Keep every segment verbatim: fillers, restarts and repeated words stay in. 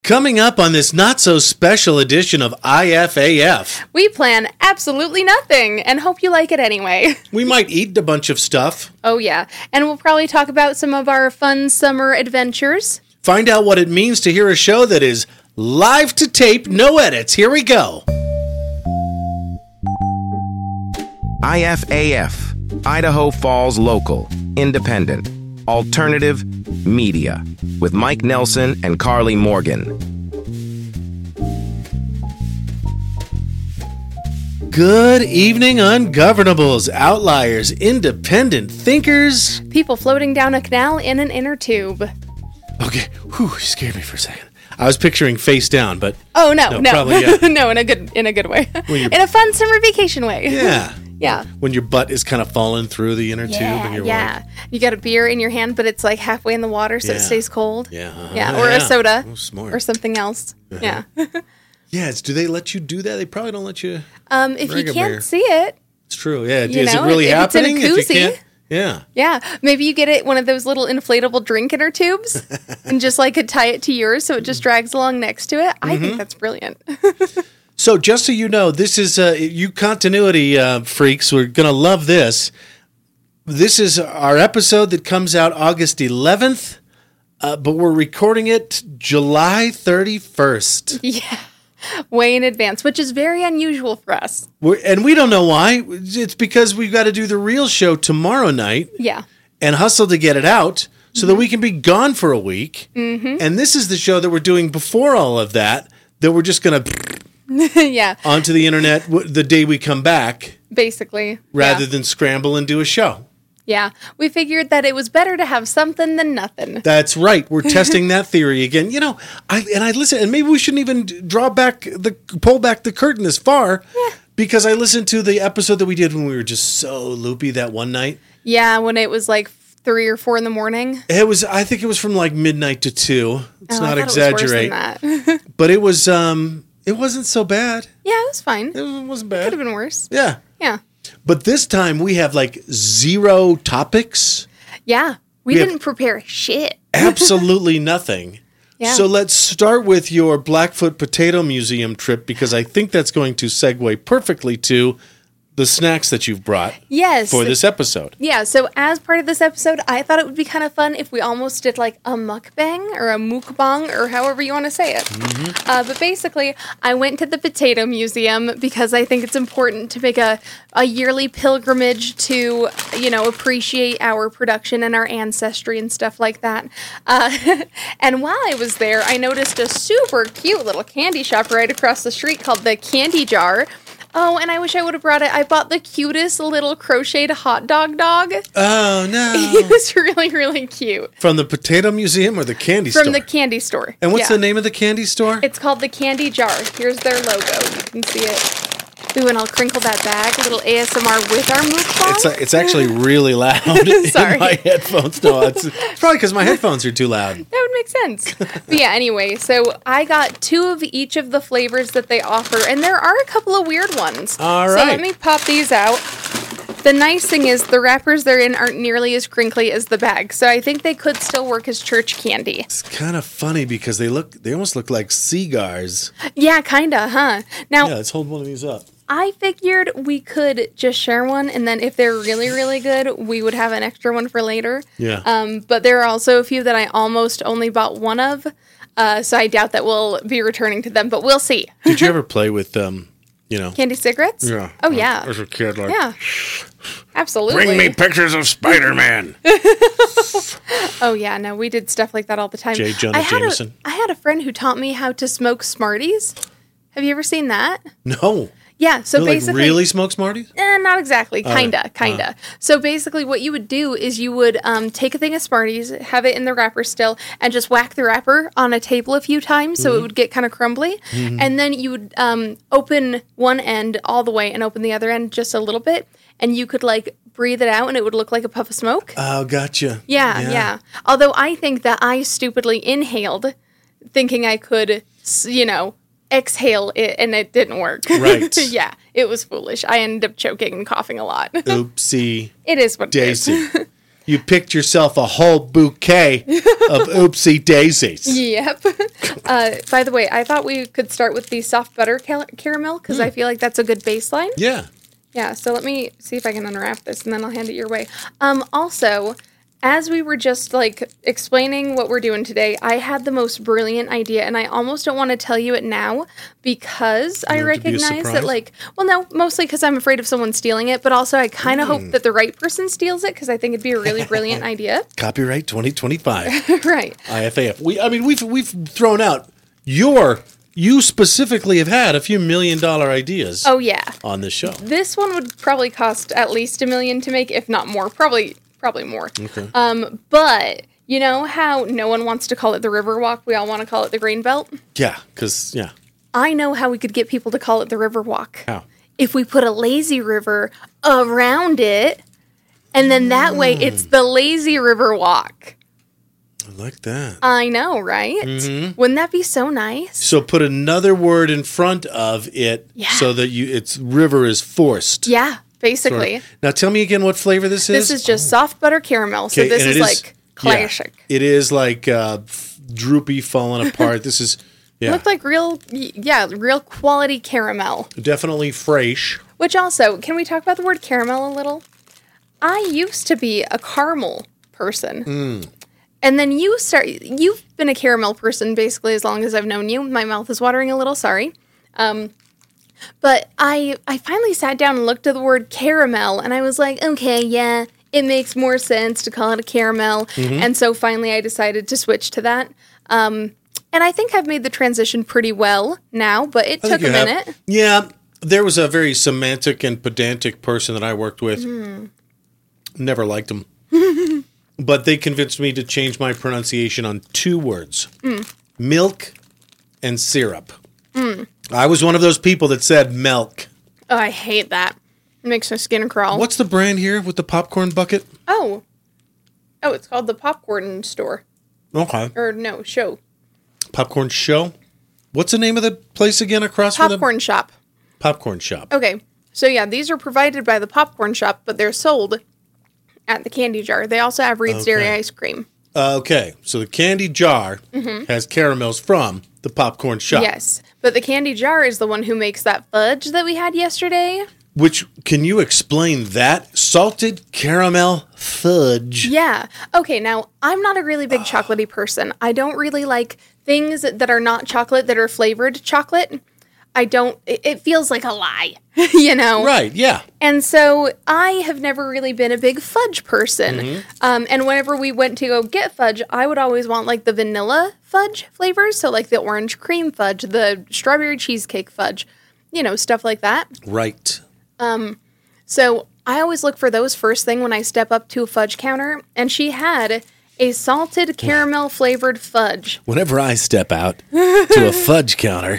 Coming up on this not-so-special edition of I F A F. We plan absolutely nothing and hope you like it anyway. We might eat a bunch of stuff. Oh, yeah. And we'll probably talk about some of our fun summer adventures. Find out what it means to hear a show that is live to tape, no edits. Here we go. I F A F, Idaho Falls Local, Independent, Alternative Media, with Mike Nelson and Carly Morgan. Good evening, ungovernables, outliers, independent thinkers. People floating down a canal in an inner tube. Okay, whew, you scared me for a second. I was picturing face down, but... Oh, no, no. no. Probably, yeah. No, in a good in a good way. In a fun summer vacation way. Yeah. Yeah. When your butt is kind of falling through the inner yeah, tube and you're yeah. like... You got a beer in your hand, but it's like halfway in the water so Yeah. it stays cold. Yeah. Uh-huh. Yeah, or yeah. a soda. Oh, smart. Or something else. Uh-huh. Yeah. Yes, do they let you do that? They probably don't let you... Um, if you Regular can't beer. see it, It's true, yeah. You Is know, it really if it's in a happening? If you koozie. can't... Yeah. yeah, maybe you get it one of those little inflatable drink inner tubes and just like could tie it to yours so it just drags along next to it. I Mm-hmm. think that's brilliant. So just so you know, this is, uh, you continuity uh, freaks, we're going to love this. This is our episode that comes out August eleventh, uh, but we're recording it July thirty-first. Yeah, way in advance, which is very unusual for us. We're, and we don't know why. It's because we've got to do the real show tomorrow night Yeah. and hustle to get it out so that we can be gone for a week. Mm-hmm. And this is the show that we're doing before all of that, that we're just going to Yeah, onto the internet w- the day we come back basically. rather yeah. than scramble and do a show. Yeah, we figured that it was better to have something than nothing. That's right. We're testing that theory again. You know, I and I listen, and maybe we shouldn't even draw back the pull back the curtain as far, Yeah. because I listened to the episode that we did when we were just so loopy that one night. Yeah, when it was like three or four in the morning. It was, I think it was from like midnight to two. Let's Oh, I not thought it was worse exaggerate, than that. but it was, um, it wasn't so bad. Yeah, it was fine. It wasn't Could have bad. been worse. Yeah, Yeah. but this time we have like zero topics. Yeah, we, We have- didn't prepare shit. Absolutely nothing. Yeah. So let's start with your Blackfoot Potato Museum trip, because I think that's going to segue perfectly to the snacks that you've brought Yes. for this episode. Yeah, so as part of this episode, I thought it would be kind of fun if we almost did like a mukbang or a mukbang or however you want to say it. Mm-hmm. Uh, but basically, I went to the Potato Museum because I think it's important to make a, a yearly pilgrimage to, you know, appreciate our production and our ancestry and stuff like that. Uh, and while I was there, I noticed a super cute little candy shop right across the street called the Candy Jar. Oh, and I wish I would have brought it. I bought the cutest little crocheted hot dog dog. Oh, no. He was really, really cute. From the Potato Museum or the candy From store? the candy store. And what's Yeah. the name of the candy store? It's called the Candy Jar. Here's their logo. You can see it. Ooh, and I'll crinkle that bag. A little A S M R with our mukbang. It's, it's actually really loud Sorry. in my headphones. No, it's, it's probably because my headphones are too loud. That would make sense. But yeah, anyway, so I got two of each of the flavors that they offer, and there are a couple of weird ones. All So right. let me pop these out. The nice thing is the wrappers they're in aren't nearly as crinkly as the bag, so I think they could still work as church candy. It's kind of funny because they look, they almost look like cigars. Yeah, kinda, huh? Now, Yeah, let's hold one of these up. I figured we could just share one, and then if they're really, really good, we would have an extra one for later. Yeah. Um, but there are also a few that I almost only bought one of, uh, so I doubt that we'll be returning to them, but we'll see. Did you ever play with, um, you know? Candy cigarettes? Yeah. Oh, yeah. As a kid, like, Yeah. Absolutely. Bring me pictures of Spider-Man. Oh, yeah. No, we did stuff like that all the time. J. Jonah I had Jameson. A, I had a friend who taught me how to smoke Smarties. Have you ever seen that? No. Yeah, so You like basically... really smoke Smarties? Eh, not exactly. Kinda, kinda. So basically what you would do is you would um, take a thing of Smarties, have it in the wrapper still, and just whack the wrapper on a table a few times so it would get kind of crumbly. And then you would um, open one end all the way and open the other end just a little bit. And you could like breathe it out and it would look like a puff of smoke. Oh, gotcha. Yeah, yeah, Although I think that I stupidly inhaled thinking I could, s- you know, exhale it, and it didn't work. Right. Yeah, it was foolish. I ended up choking and coughing a lot. Oopsie It is what it is. daisy. you picked yourself a whole bouquet of oopsie daisies. Yep. Uh, by the way, I thought we could start with the soft butter cal- caramel because Hmm. I feel like that's a good baseline. Yeah. Yeah, so let me see if I can unwrap this and then I'll hand it your way. Um, also, as we were just like explaining what we're doing today, I had the most brilliant idea and I almost don't want to tell you it now because I want it to be a recognize surprise? that like, well, no, mostly because I'm afraid of someone stealing it, but also I kind of Hmm. hope that the right person steals it because I think it'd be a really brilliant idea. Copyright twenty twenty-five. Right. I F A F. We, I mean, we've we've thrown out your. You specifically have had a few million dollar ideas Oh, yeah. on this show. This one would probably cost at least a million to make, if not more. Probably, probably more. Okay. Um, but you know how no one wants to call it the Riverwalk? We all want to call it the Grain Belt. Yeah, because yeah. I know how we could get people to call it the Riverwalk. How? If we put a lazy river around it, and then that way it's the Lazy River Walk. I like that. I know, right? Mm-hmm. Wouldn't that be so nice? So put another word in front of it Yeah. so that you its river is forced. Yeah, basically. Now tell me again what flavor this is. This is just soft butter caramel. So Okay, this and is it like classic. Yeah, it is like uh, f- droopy, falling apart. This is yeah, Looked like real, y- yeah, real quality caramel. definitely fresh. Which also, can we talk about the word caramel a little? I used to be a caramel person. Mm. And then you start, you've been a caramel person basically as long as I've known you. My mouth is watering a little, sorry. Um, but I, I finally sat down and looked at the word caramel and I was like, okay, yeah, it makes more sense to call it a caramel. Mm-hmm. And so finally I decided to switch to that. Um, and I think I've made the transition pretty well now, but it I took think you a have. minute. Yeah, there was a very semantic and pedantic person that I worked with. Mm. Never liked him. But they convinced me to change my pronunciation on two words. Mm. Milk and syrup. I was one of those people that said milk. Oh, I hate that. It makes my skin crawl. What's the brand here with the popcorn bucket? Oh. Oh, it's called the Popcorn Store. Okay. Or no, show. Popcorn Show? What's the name of the place again across from the Popcorn Shop. Popcorn Shop? Okay. So yeah, these are provided by the Popcorn Shop, but they're sold at the candy jar. They also have Reed's Dairy Okay. ice cream. Uh, okay, so the candy jar has caramels from the Popcorn Shop. Yes. But the candy jar is the one who makes that fudge that we had yesterday. Which, can you explain that? Salted caramel fudge. Yeah. Okay, now I'm not a really big chocolatey person. I don't really like things that are not chocolate that are flavored chocolate. I don't, it, it feels like a lie, you know? Right, yeah. And so I have never really been a big fudge person. Um, and whenever we went to go get fudge, I would always want like the vanilla fudge flavors. So like the orange cream fudge, the strawberry cheesecake fudge, you know, stuff like that. Right. So I always look for those first thing when I step up to a fudge counter. And she had a salted caramel flavored fudge. Whenever I step out to a fudge counter,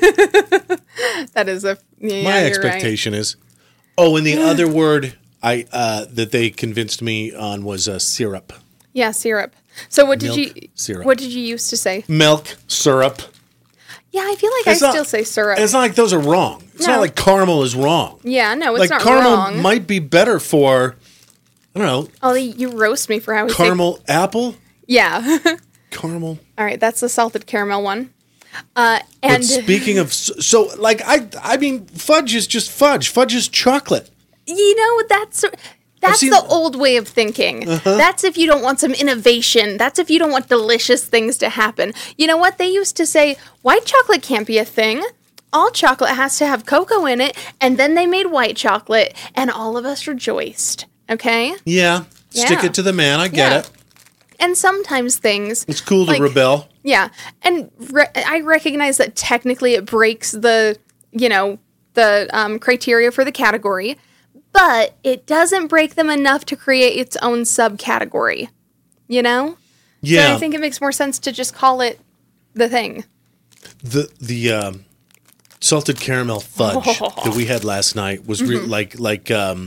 That is a, yeah, my you're expectation is, oh, and the other word I uh, that they convinced me on was uh, syrup. right. Yeah, syrup. So what did Milk you, syrup. what did you used to say? Milk, syrup. Yeah, I feel like It's I not- still say syrup. It's not like those are wrong. It's No. not like caramel is wrong. Yeah, no, it's Like not caramel wrong. might be better for, I don't know, Oh, you roast me for how we say. caramel apple? Yeah. Caramel. All right, that's the salted caramel one. Uh, and But speaking of, so like I, I mean, fudge is just fudge. Fudge is chocolate. you know that's that's seen- the old way of thinking. Uh-huh. That's if you don't want some innovation. That's if you don't want delicious things to happen. You know what they used to say? White chocolate can't be a thing. All chocolate has to have cocoa in it, and then they made white chocolate, and all of us rejoiced. Okay, Yeah, stick Yeah. it to the man. I get Yeah. it. and sometimes things It's cool to like- rebel. Yeah, and re- I recognize that technically it breaks the, you know, the um, criteria for the category, but it doesn't break them enough to create its own subcategory. You know? Yeah, So I think it makes more sense to just call it the thing. the the um, salted caramel fudge that we had last night was re- like like um,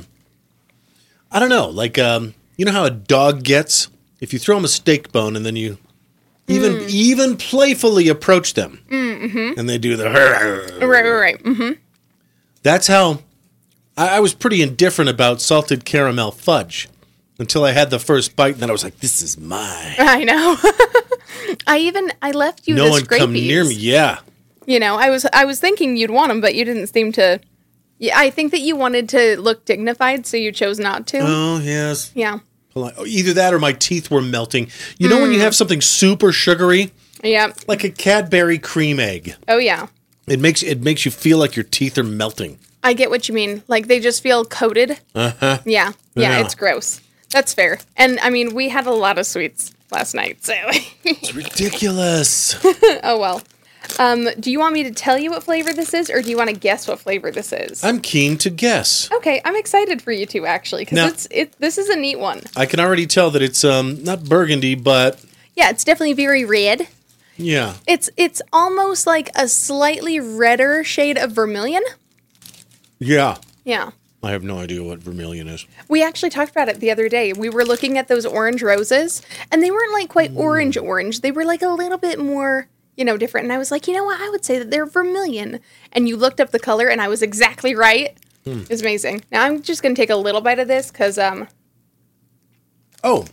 I don't know, like um, you know how a dog gets if you throw them a steak bone and then you even even playfully approach them and they do the Right, right, right. hmm That's how I, I was pretty indifferent about salted caramel fudge. until I had the first bite, and then I was like, "This is mine." I know. I even I left you No the one come Scrapies. near me. Yeah. You know, I was I was thinking you'd want them, but you didn't seem to. Yeah, I think that you wanted to look dignified, so you chose not to. Oh yes. Yeah. Polite. Oh, either that or my teeth were melting. You know when you have something super sugary, Yeah. like a Cadbury cream egg, Oh yeah. it makes it makes you feel like your teeth are melting. I get what you mean. Like they just feel coated. Uh huh. Yeah. Yeah, Yeah. it's gross. That's fair. And I mean, we had a lot of sweets last night, so It's ridiculous. oh well. Um, do you want me to tell you what flavor this is, or do you want to guess what flavor this is? I'm keen to guess. Okay, I'm excited for you two actually, because Now- it's it. This is a neat one. I can already tell that it's um not burgundy, but Yeah, it's definitely very red. yeah. It's it's almost like a slightly redder shade of vermilion. Yeah. Yeah. I have no idea what vermilion is. We actually talked about it the other day. We were looking at those orange roses, and they weren't like quite orange orange. They were like a little bit more, you know, different. And I was like, you know what? I would say that they're vermilion. And you looked up the color, and I was exactly right. Hmm. It's amazing. Now I'm just gonna take a little bite of this because um. Oh.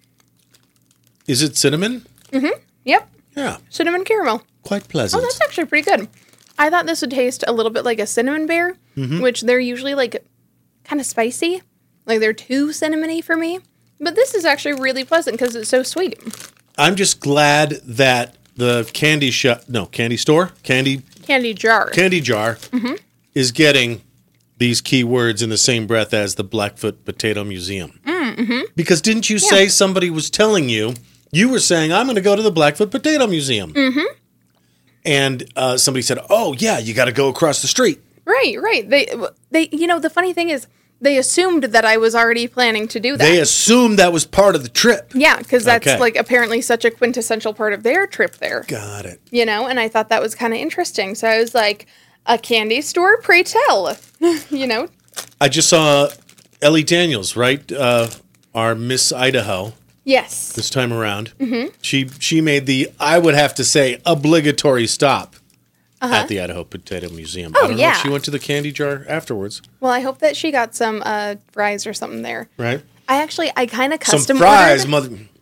Is it cinnamon? Yep, Yeah. cinnamon caramel. Quite pleasant. Oh, that's actually pretty good. I thought this would taste a little bit like a cinnamon bear, Mm-hmm. which they're usually like kind of spicy. Like they're too cinnamony for me. But this is actually really pleasant because it's so sweet. I'm just glad that the candy shop, no, candy store, candy Candy jar. candy jar Mm-hmm. is getting these keywords in the same breath as the Blackfoot Potato Museum. Mm-hmm. Because didn't you say somebody was telling you, you were saying, I'm going to go to the Blackfoot Potato Museum. Mm-hmm. And uh, somebody said, oh, yeah, you got to go across the street. Right, right. They, they, you know, the funny thing is, they assumed that I was already planning to do that. They assumed that was part of the trip. yeah, because that's Okay. like apparently such a quintessential part of their trip there. Got it. You know, and I thought that was kind of interesting. So I was like, a candy store, pray tell. you know? I just saw Ellie Daniels, right? Uh, our Miss Idaho Yes. this time around. Mm-hmm. She she made the, I would have to say, obligatory stop at the Idaho Potato Museum. Oh, I don't know yeah. if she went to the candy jar afterwards, Well, I hope that she got some uh, fries or something there. right? I actually, I kind of Some custom fries, ordered. mother.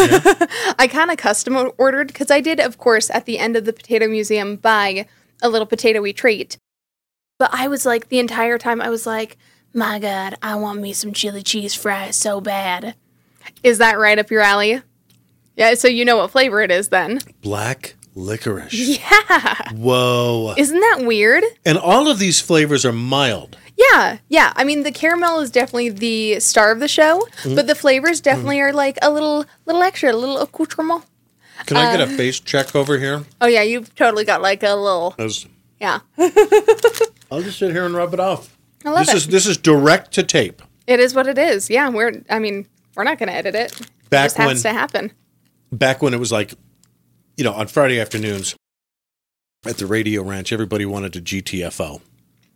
I kind of custom ordered because I did, of course, at the end of the potato museum buy a little potatoy treat. But I was like, the entire time, I was like, my God, I want me some chili cheese fries so bad. Is that right up your alley? Yeah, so you know what flavor it is then. Black licorice. Yeah. Whoa. Isn't that weird? And all of these flavors are mild. Yeah, yeah. I mean, the caramel is definitely the star of the show, Mm-hmm. but the flavors definitely are like a little, little extra, a little accoutrement. Can I Uh, get a face check over here? Oh yeah, you've totally got like a little, As- yeah. I'll just sit here and rub it off. I love this it. is this is direct to tape. It is what it is. Yeah, we're. I mean, we're not going to edit it. Back it just has when- to happen. Back when it was like, you know, on Friday afternoons at the Radio Ranch, everybody wanted to G T F O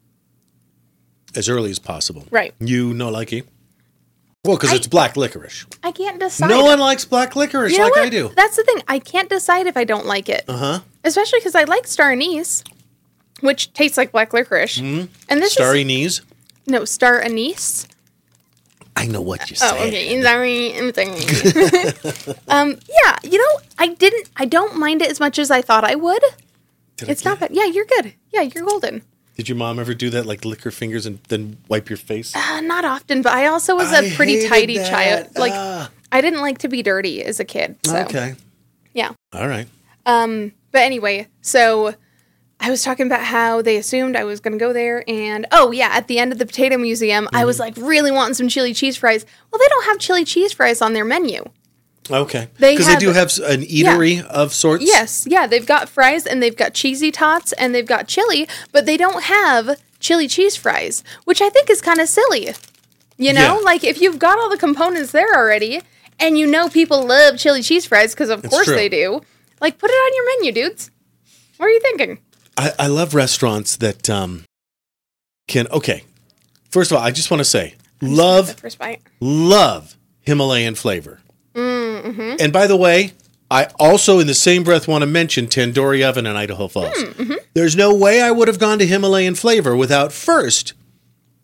as early as possible. Right. You know, likey. Well, because I- it's black licorice. I can't decide. No one likes black licorice You know like what? I do. That's the thing. I can't decide if I don't like it. Uh huh. Especially because I like star anise, which tastes like black licorice. Mm-hmm. And this Starry is knees. no star anise. I know what you Oh, said. okay. Sorry. I'm sorry. um, yeah, you know, I didn't. I don't mind it as much as I thought I would. Did I It's not get- bad. Yeah, you're good. Yeah, you're golden. Did your mom ever do that, like lick her fingers and then wipe your face? Uh, not often, but I also was I a pretty hated tidy that. child. Like, Ah. I didn't like to be dirty as a kid. So, Okay. yeah. All right. Um, but anyway, so I was talking about how they assumed I was going to go there. And, oh, yeah, at the end of the Potato Museum, I was like really wanting some chili cheese fries. Well, they don't have chili cheese fries on their menu. Okay. They Because they, have- do have s- an eatery of sorts. Yes, yeah, they've got fries and they've got cheesy tots and they've got chili, but they don't have chili cheese fries, which I think is kind of silly. You know, Yeah. like if you've got all the components there already and you know people love chili cheese fries because of It's course true. they do, like put it on your menu, dudes. What are you thinking? I, I love restaurants that um, can. Okay. First of all, I just want to say, The love, first bite. love Himalayan flavor. Mm-hmm. And by the way, I also, in the same breath, want to mention Tandoori Oven in Idaho Falls. Mm-hmm. There's no way I would have gone to Himalayan flavor without first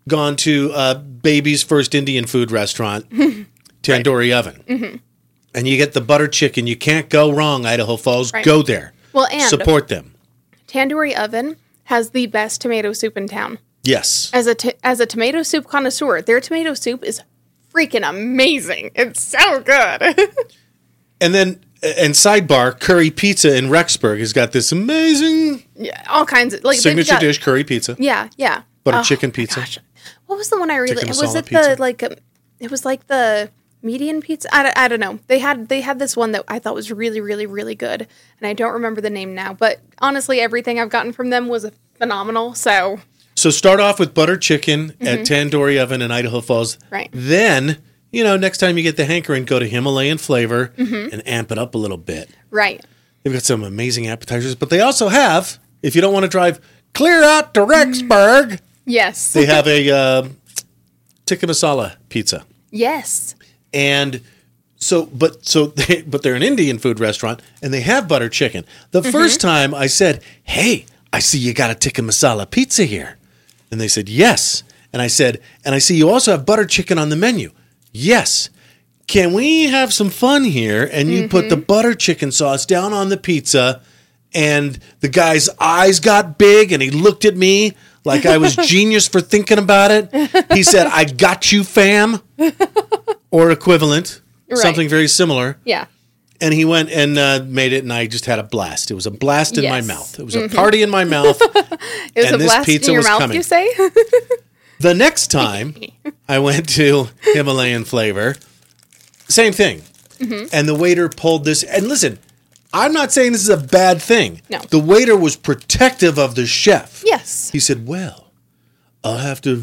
gone to uh, baby's first Indian food restaurant, Tandoori Oven, mm-hmm. and you get the butter chicken. You can't go wrong, Idaho Falls. Right. Go there. Well, and support them. Tandoori Oven has the best tomato soup in town. Yes. As a, t- as a tomato soup connoisseur, their tomato soup is freaking amazing. It's so good. And then, and sidebar, Curry Pizza in Rexburg has got this amazing Yeah, all kinds of like they've signature got- dish, curry pizza, Yeah, yeah. butter Oh, chicken my pizza. gosh. What was the one I really? Tikka Was masala it pizza? the like? um, It was like the median pizza. I, don't- I don't know. They had they had this one that I thought was really really really good, and I don't remember the name now. But honestly, everything I've gotten from them was phenomenal. So So start off with butter chicken at Tandoori Oven in Idaho Falls. Mm-hmm. Right. Then, you know, next time you get the hankering, go to Himalayan Flavor Mm-hmm. and amp it up a little bit. right, They've got some amazing appetizers, but they also have, if you don't want to drive clear out to Rexburg, yes, they have a uh, tikka masala pizza. yes, And so, but so, they, but they're an Indian food restaurant, and they have butter chicken. The Mm-hmm. first time I said, "Hey, I see you got a tikka masala pizza here," and they said, "Yes." And I said, "And I see you also have butter chicken on the menu." Yes. Can we have some fun here? And you put the butter chicken sauce down on the pizza, and the guy's eyes got big, and he looked at me like I was genius for thinking about it. He said, "I got you, fam," or equivalent, Right. something very similar. yeah, And he went and uh, made it, and I just had a blast. It was a blast in my Yes. mouth. It was a party in my mouth. it was And a this blast pizza in your was mouth. coming. You say? The next time I went to Himalayan Flavor, same thing. Mm-hmm. And the waiter pulled this. And listen, I'm not saying this is a bad thing. No. The waiter was protective of the chef. Yes. He said, "Well, I'll have to."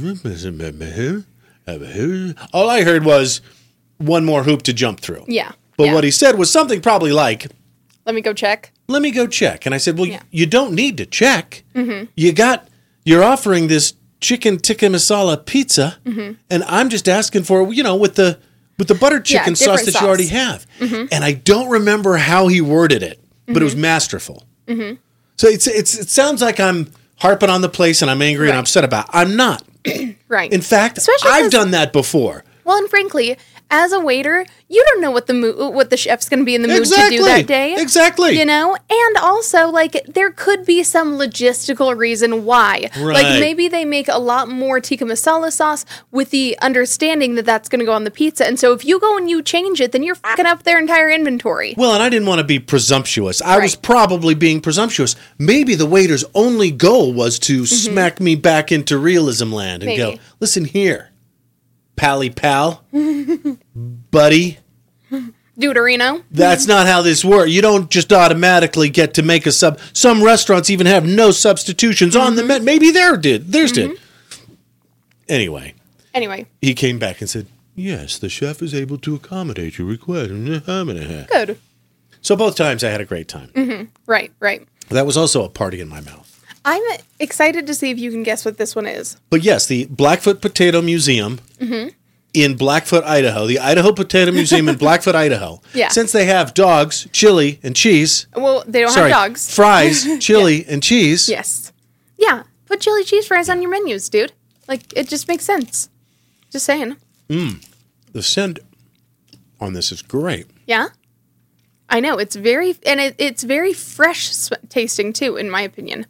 All I heard was one more hoop to jump through. Yeah. But yeah. what he said was something probably like, Let me go check. "Let me go check." And I said, "Well, Yeah. you don't need to check. You got, you're offering this chicken tikka masala pizza, and I'm just asking for, you know, with the with the butter chicken sauce different that sauce. you already have." And I don't remember how he worded it, but it was masterful. So it's it's it sounds like I'm harping on the place and I'm angry and Right. I'm upset about it. I'm not. Right. In fact, Especially I've 'cause- done that before. Well, and frankly, as a waiter, you don't know what the mo- what the chef's going to be in the mood Exactly. to do that day. Exactly. You know, and also like there could be some logistical reason why. Right. Like maybe they make a lot more tikka masala sauce with the understanding that that's going to go on the pizza, and so if you go and you change it, then you're fucking up their entire inventory. Well, and I didn't want to be presumptuous. I was Right. probably being presumptuous. Maybe the waiter's only goal was to smack me back into realism land and Maybe. go, "Listen here, pally pal, buddy, Deuterino. that's not how this works. You don't just automatically get to make a sub. Some restaurants even have no substitutions on the menu. Maybe theirs did. Theirs did. Anyway, Anyway, he came back and said, "Yes, the chef is able to accommodate your request." good. So both times I had a great time. Right, right. That was also a party in my mouth. I'm excited to see if you can guess what this one is. But yes, the Blackfoot Potato Museum in Blackfoot, Idaho, the Idaho Potato Museum in Blackfoot, Idaho. Yeah. Since they have dogs, chili, and cheese. Well, they don't Sorry, have dogs. fries, chili, and cheese. Yes. Yeah. Put chili cheese fries on your menus, dude. Like, it just makes sense. Just saying. The scent on this is great. Yeah? I know. It's very, and it, it's very fresh sw- tasting, too, in my opinion.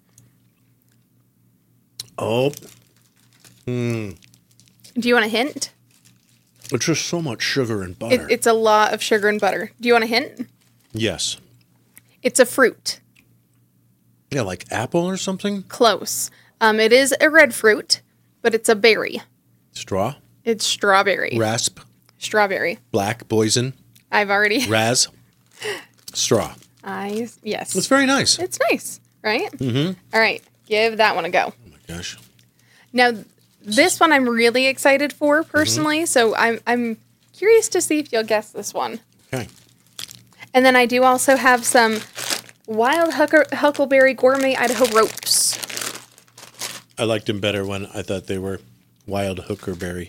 Oh, Do you want a hint? it's just so much sugar and It, butter. it's a lot of sugar and butter. Do you want a hint? yes. It's a fruit. Yeah, like apple or something? Close. Um, it is a red fruit, but it's a berry. Straw, It's strawberry. rasp, Strawberry. black, boysen, I've already. raz, straw. I yes. It's very nice. It's nice, right? Mm-hmm. All right, give that one a go. Oh my gosh. Now, this one I'm really excited for personally, Mm-hmm. so I'm I'm curious to see if you'll guess this one. Okay. And then I do also have some Wild Hucker, Huckleberry Gourmet Idaho Ropes. I liked them better when I thought they were wild hookerberry.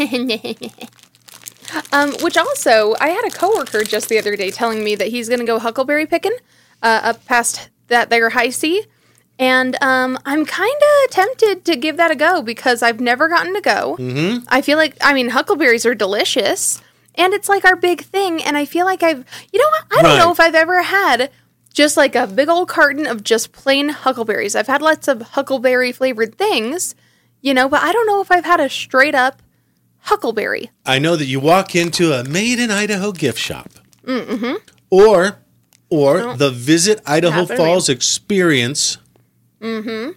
Um, which also, I had a coworker just the other day telling me that he's going to go huckleberry picking uh, up past that there high C. And um, I'm kind of tempted to give that a go because I've never gotten to go. Mm-hmm. I feel like, I mean, huckleberries are delicious. And it's like our big thing. And I feel like I've, you know what? I don't Right. know if I've ever had just like a big old carton of just plain huckleberries. I've had lots of huckleberry flavored things, you know, but I don't know if I've had a straight up huckleberry. I know that you walk into a Made in Idaho gift shop. Mm-hmm. Or, or the Visit Idaho happened to me. Falls Experience Mm-hmm.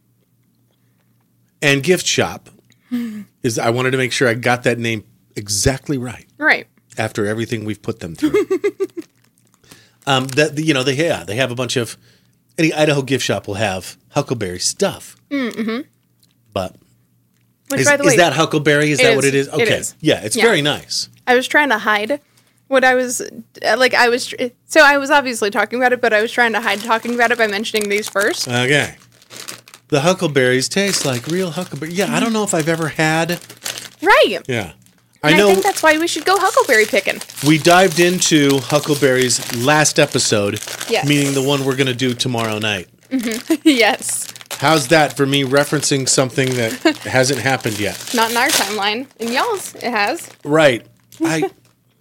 and gift shop. Is I wanted to make sure I got that name exactly right Right. after everything we've put them through. um, that you know they yeah they have a bunch of any Idaho gift shop will have huckleberry stuff. Mm-hmm. But Which, is, by the is way, that huckleberry? Is it that is. what it is? It Okay, is. yeah, it's Yeah. very nice. I was trying to hide what I was uh, like. I was tr- so I was obviously talking about it, but I was trying to hide talking about it by mentioning these first. Okay. The huckleberries taste like real huckleberry. Yeah, I don't know if I've ever had. Right. Yeah. And I know I think that's why we should go huckleberry picking. we dived into huckleberries last episode, Yes. meaning the one we're going to do tomorrow night. Yes. How's that for me referencing something that hasn't happened yet? Not in our timeline. In y'all's, it has. Right. I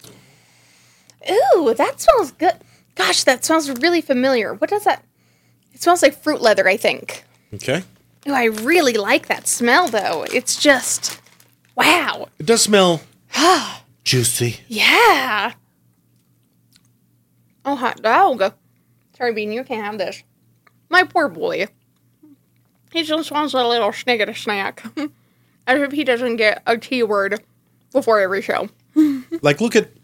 Ooh, that smells good. Gosh, that smells really familiar. What does that? It smells like fruit leather, I think. Okay. Ooh, I really like that smell, though. It's just, wow. It does smell juicy. Yeah. Oh, hot dog. Sorry, Bean, you can't have this. My poor boy. He just wants a little snicket snack. As if he doesn't get a T word before every show. Like, look at.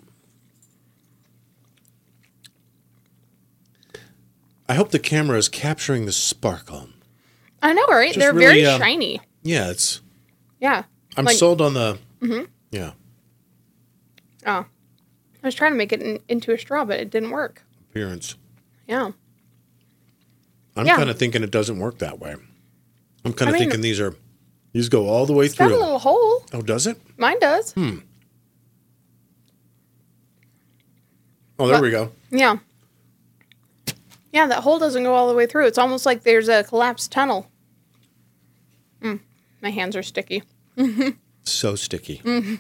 I hope the camera is capturing the sparkle. I know, right? Just They're really, very um, shiny. Yeah, it's. Yeah. I'm Like- sold on the. Yeah. Oh. I was trying to make it in, into a straw, but it didn't work. Appearance. Yeah. I'm Yeah. kind of thinking it doesn't work that way. I'm kind I of mean- thinking these are. These go all the way It's got through. a little hole. Oh, does it? Mine does. Oh, there What? we go. Yeah. Yeah, that hole doesn't go all the way through. It's almost like there's a collapsed tunnel. Mm, my hands are sticky. So sticky.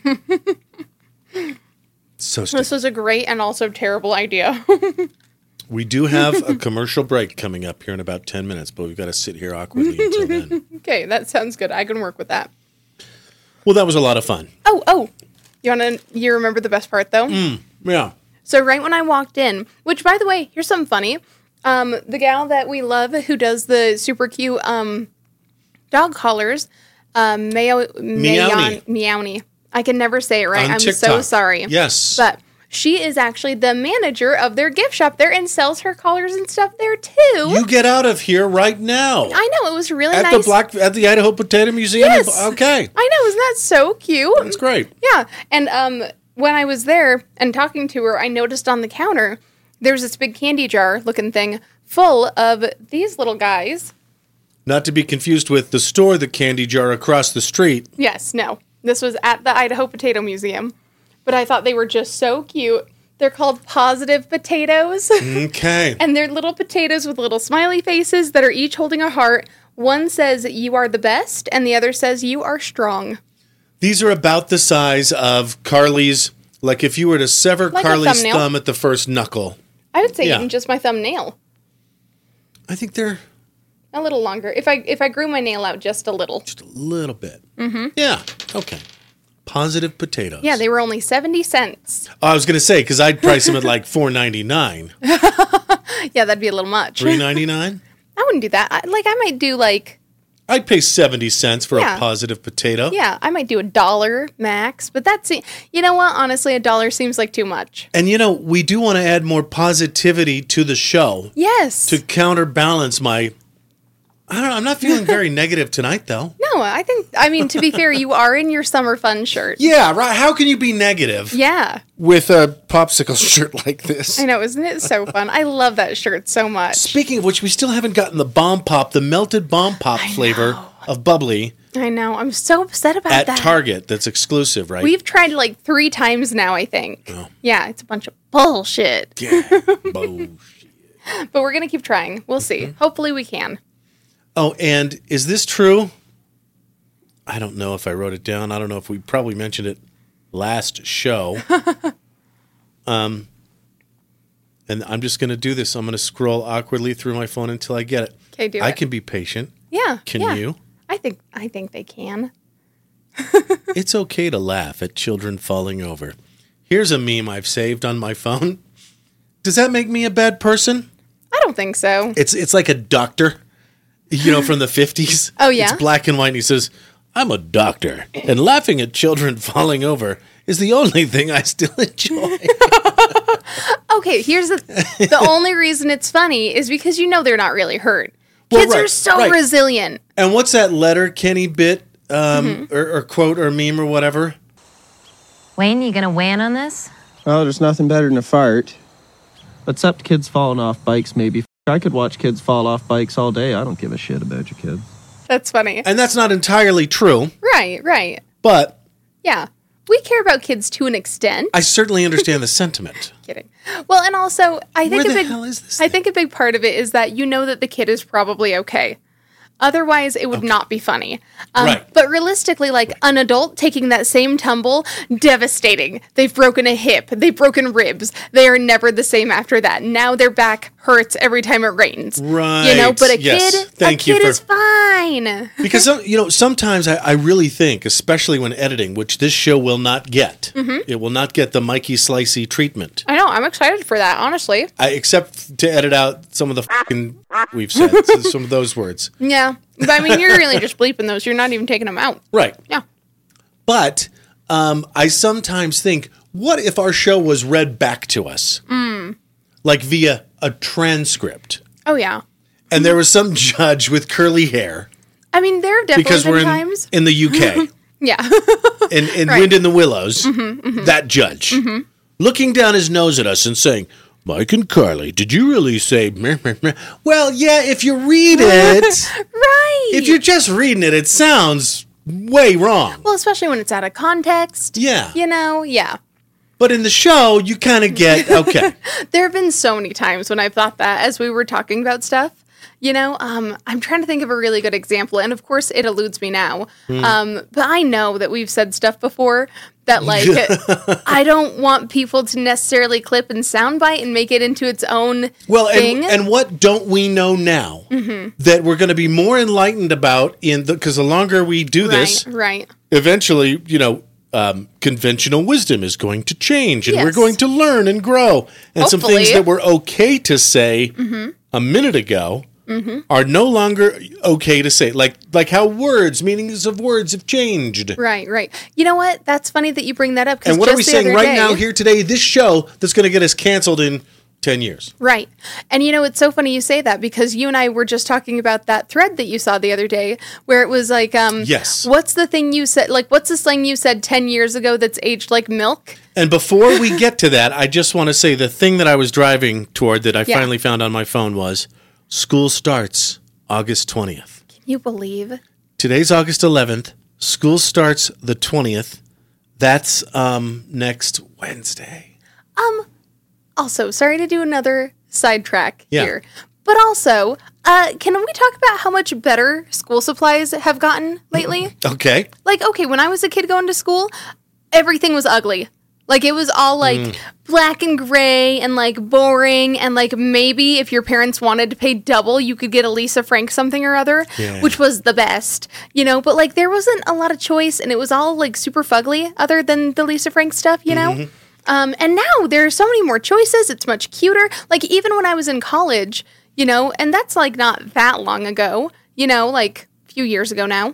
So sticky. This was a great and also terrible idea. We do have a commercial break coming up here in about ten minutes, but we've got to sit here awkwardly until then. Okay, that sounds good. I can work with that. Well, that was a lot of fun. Oh, oh. You want to, you remember the best part though? Yeah. So right when I walked in, which by the way, here's something funny. Um, the gal that we love who does the super cute um, dog collars, um, Mayo, Meowny. Meowny. I can never say it right. On I'm so TikTok. sorry. Yes. But she is actually the manager of their gift shop there and sells her collars and stuff there too. You get out of here right now. I know, it was really at nice. the Black at the Idaho Potato Museum. Yes. Okay. I know, isn't that so cute? That's great. Yeah. And um, when I was there and talking to her, I noticed on the counter there was this big candy jar looking thing full of these little guys. Not to be confused with the store, the candy jar across the street. Yes, no. This was at the Idaho Potato Museum. But I thought they were just so cute. They're called Positive Potatoes. Okay. And they're little potatoes with little smiley faces that are each holding a heart. One says, "You are the best," and the other says, "You are strong." These are about the size of Carly's, like if you were to sever Like a Carly's thumbnail. thumb at the first knuckle. I would say Yeah. even just my thumbnail. I think they're A little longer. If I if I grew my nail out just a little. just a little bit. Mm-hmm. Yeah. Okay. Positive Potatoes. Yeah, they were only seventy cents. Oh, I was going to say, because I'd price them at like four ninety-nine. Yeah, that'd be a little much. three ninety-nine? I wouldn't do that. I, like, I might do like, I'd pay seventy cents for Yeah. a Positive Potato. yeah, I might do a dollar max. But that's, you know what? Honestly, a dollar seems like too much. And you know, we do want to add more positivity to the show Yes. to counterbalance my. I don't know. I'm not feeling very negative tonight, though. No, I think, I mean, to be fair, you are in your summer fun shirt. Yeah, right. How can you be negative Yeah. with a popsicle shirt like this? I know, isn't it so fun? I love that shirt so much. Speaking of which, we still haven't gotten the Bomb Pop, the melted Bomb Pop flavor of bubbly I know. I'm so upset about at that. Target. That's exclusive, right? We've tried like three times now, I think. Oh. Yeah, it's a bunch of bullshit. Yeah. Bullshit. But we're going to keep trying. We'll see. Mm-hmm. Hopefully we can. Oh, and is this true? I don't know if I wrote it down. I don't know if we probably mentioned it last show. um, and I'm just going to do this. I'm going to scroll awkwardly through my phone until I get it. Okay, do I it. can be patient. Yeah. Can yeah. you? I think I think they can. It's okay to laugh at children falling over. Here's a meme I've saved on my phone. Does that make me a bad person? I don't think so. It's it's like a doctor, you know, from the fifties. Oh, yeah? It's black and white, and he says, I'm a doctor, and laughing at children falling over is the only thing I still enjoy. Okay, here's the the only reason it's funny is because you know they're not really hurt. Well, Kids right, are so right. resilient. And what's that letter Kenny bit, um, Mm-hmm. or, or quote, or meme, or whatever? Wayne, you gonna weigh in on this? Well, there's nothing better than a fart. Except kids falling off bikes, maybe. I could watch kids fall off bikes all day. I don't give a shit about your kids. That's funny. And that's not entirely true, Right, right. but Yeah. We care about kids to an extent. I certainly understand the sentiment. Kidding. Well, and also, I think Where a the big, hell is this I thing? think a big part of it is that you know that the kid is probably okay. Otherwise, it would not be funny. Um, Right. But realistically, like an adult taking that same tumble, devastating. They've broken a hip. They've broken ribs. They are never the same after that. Now their back hurts every time it rains. Right. You know, but a Yes. kid, Thank a you kid for- is fine. Because, some- you know, sometimes I, I really think, especially when editing, which this show will not get, Mm-hmm. it will not get the Mikey Slicey treatment, I know. I'm excited for that, honestly. I, except to edit out some of the fucking we've said, so some of those words. Yeah. But I mean, you're really just bleeping those. You're not even taking them out. Right. Yeah. But um, I sometimes think, what if our show was read back to us? Mm. Like via a transcript. Oh, yeah. And there was some judge with curly hair, I mean, there have definitely because been we're in, times. in the U K, Yeah. in, in Right. Wind in the Willows, that judge, looking down his nose at us and saying, Mike and Carly, did you really say, meh, meh, meh? Well, yeah, if you read it, Right. if you're just reading it, it sounds way wrong. Well, especially when it's out of context. Yeah. You know, yeah. But in the show, you kind of get, okay. There have been so many times when I've thought that as we were talking about stuff. You know, um, I'm trying to think of a really good example. And of course, it eludes me now. Hmm. Um, but I know that we've said stuff before that, like, I don't want people to necessarily clip and soundbite and make it into its own Well, thing. and, and what don't we know now that we're going to be more enlightened about in the, because the longer we do this, Right, right. eventually, you know, um, conventional wisdom is going to change and we're Yes. going to learn and grow. And some Hopefully. things that were okay to say a minute ago are no longer okay to say. Like like how words, meanings of words have changed. Right, right. You know what? That's funny that you bring that up. 'Cause And what are we just the saying other right day- now here today, this show that's going to get us canceled in ten years? Right. And you know, it's so funny you say that because you and I were just talking about that thread that you saw the other day where it was like, um, Yes. what's the thing you said? Like, what's the slang you said ten years ago that's aged like milk? And before we get to that, I just want to say the thing that I was driving toward that I Yeah. finally found on my phone was school starts August twentieth. Can you believe? Today's August eleventh. School starts the twentieth. That's um, next Wednesday. Um, also, sorry to do another sidetrack Yeah. here, but also, uh, can we talk about how much better school supplies have gotten lately? Okay. Like, okay, when I was a kid going to school, everything was ugly. Like, it was all, like, Mm. black and gray and, like, boring. And, like, maybe if your parents wanted to pay double, you could get a Lisa Frank something or other, Yeah. which was the best, you know? But, like, there wasn't a lot of choice, and it was all, like, super fugly other than the Lisa Frank stuff, you know? Mm-hmm. Um, and now there are so many more choices. It's much cuter. Like, even when I was in college, you know, and that's, like, not that long ago, you know, like, a few years ago now.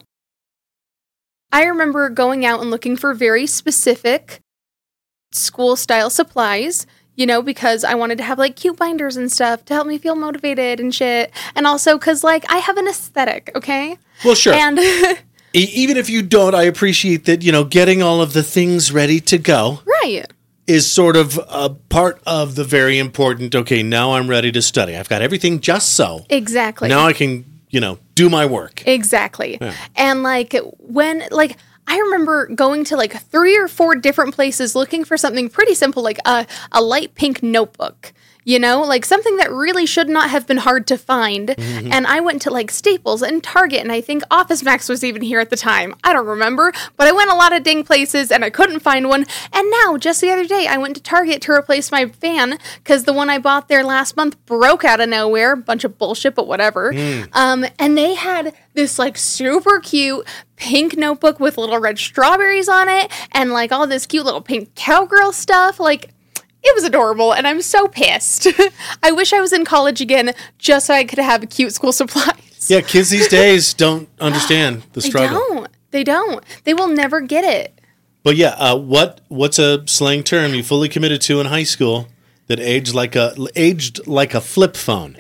I remember going out and looking for very specific school style supplies, you know, because I wanted to have like cute binders and stuff to help me feel motivated and shit. And also because like I have an aesthetic, okay? Well, sure. And E- even if you don't, I appreciate that, you know, getting all of the things ready to go right. is sort of a part of the very important, okay, now I'm ready to study. I've got everything just so. Exactly. Now I can, you know, do my work. Exactly. Yeah. And like when like I remember going to like three or four different places looking for something pretty simple like a, a light pink notebook, You know, like something that really should not have been hard to find. Mm-hmm. And I went to like Staples and Target, and I think Office Max was even here at the time. I don't remember, but I went a lot of dang places and I couldn't find one. And now, just the other day, I went to Target to replace my fan because the one I bought there last month broke out of nowhere. Bunch of bullshit, but whatever. Mm. Um, and they had this like super cute pink notebook with little red strawberries on it and like all this cute little pink cowgirl stuff. Like, it was adorable, and I'm so pissed. I wish I was in college again just so I could have cute school supplies. Yeah, kids these days don't understand the struggle. They don't. They don't. They will never get it. But yeah, uh, what what's a slang term you fully committed to in high school that aged like a aged like a flip phone?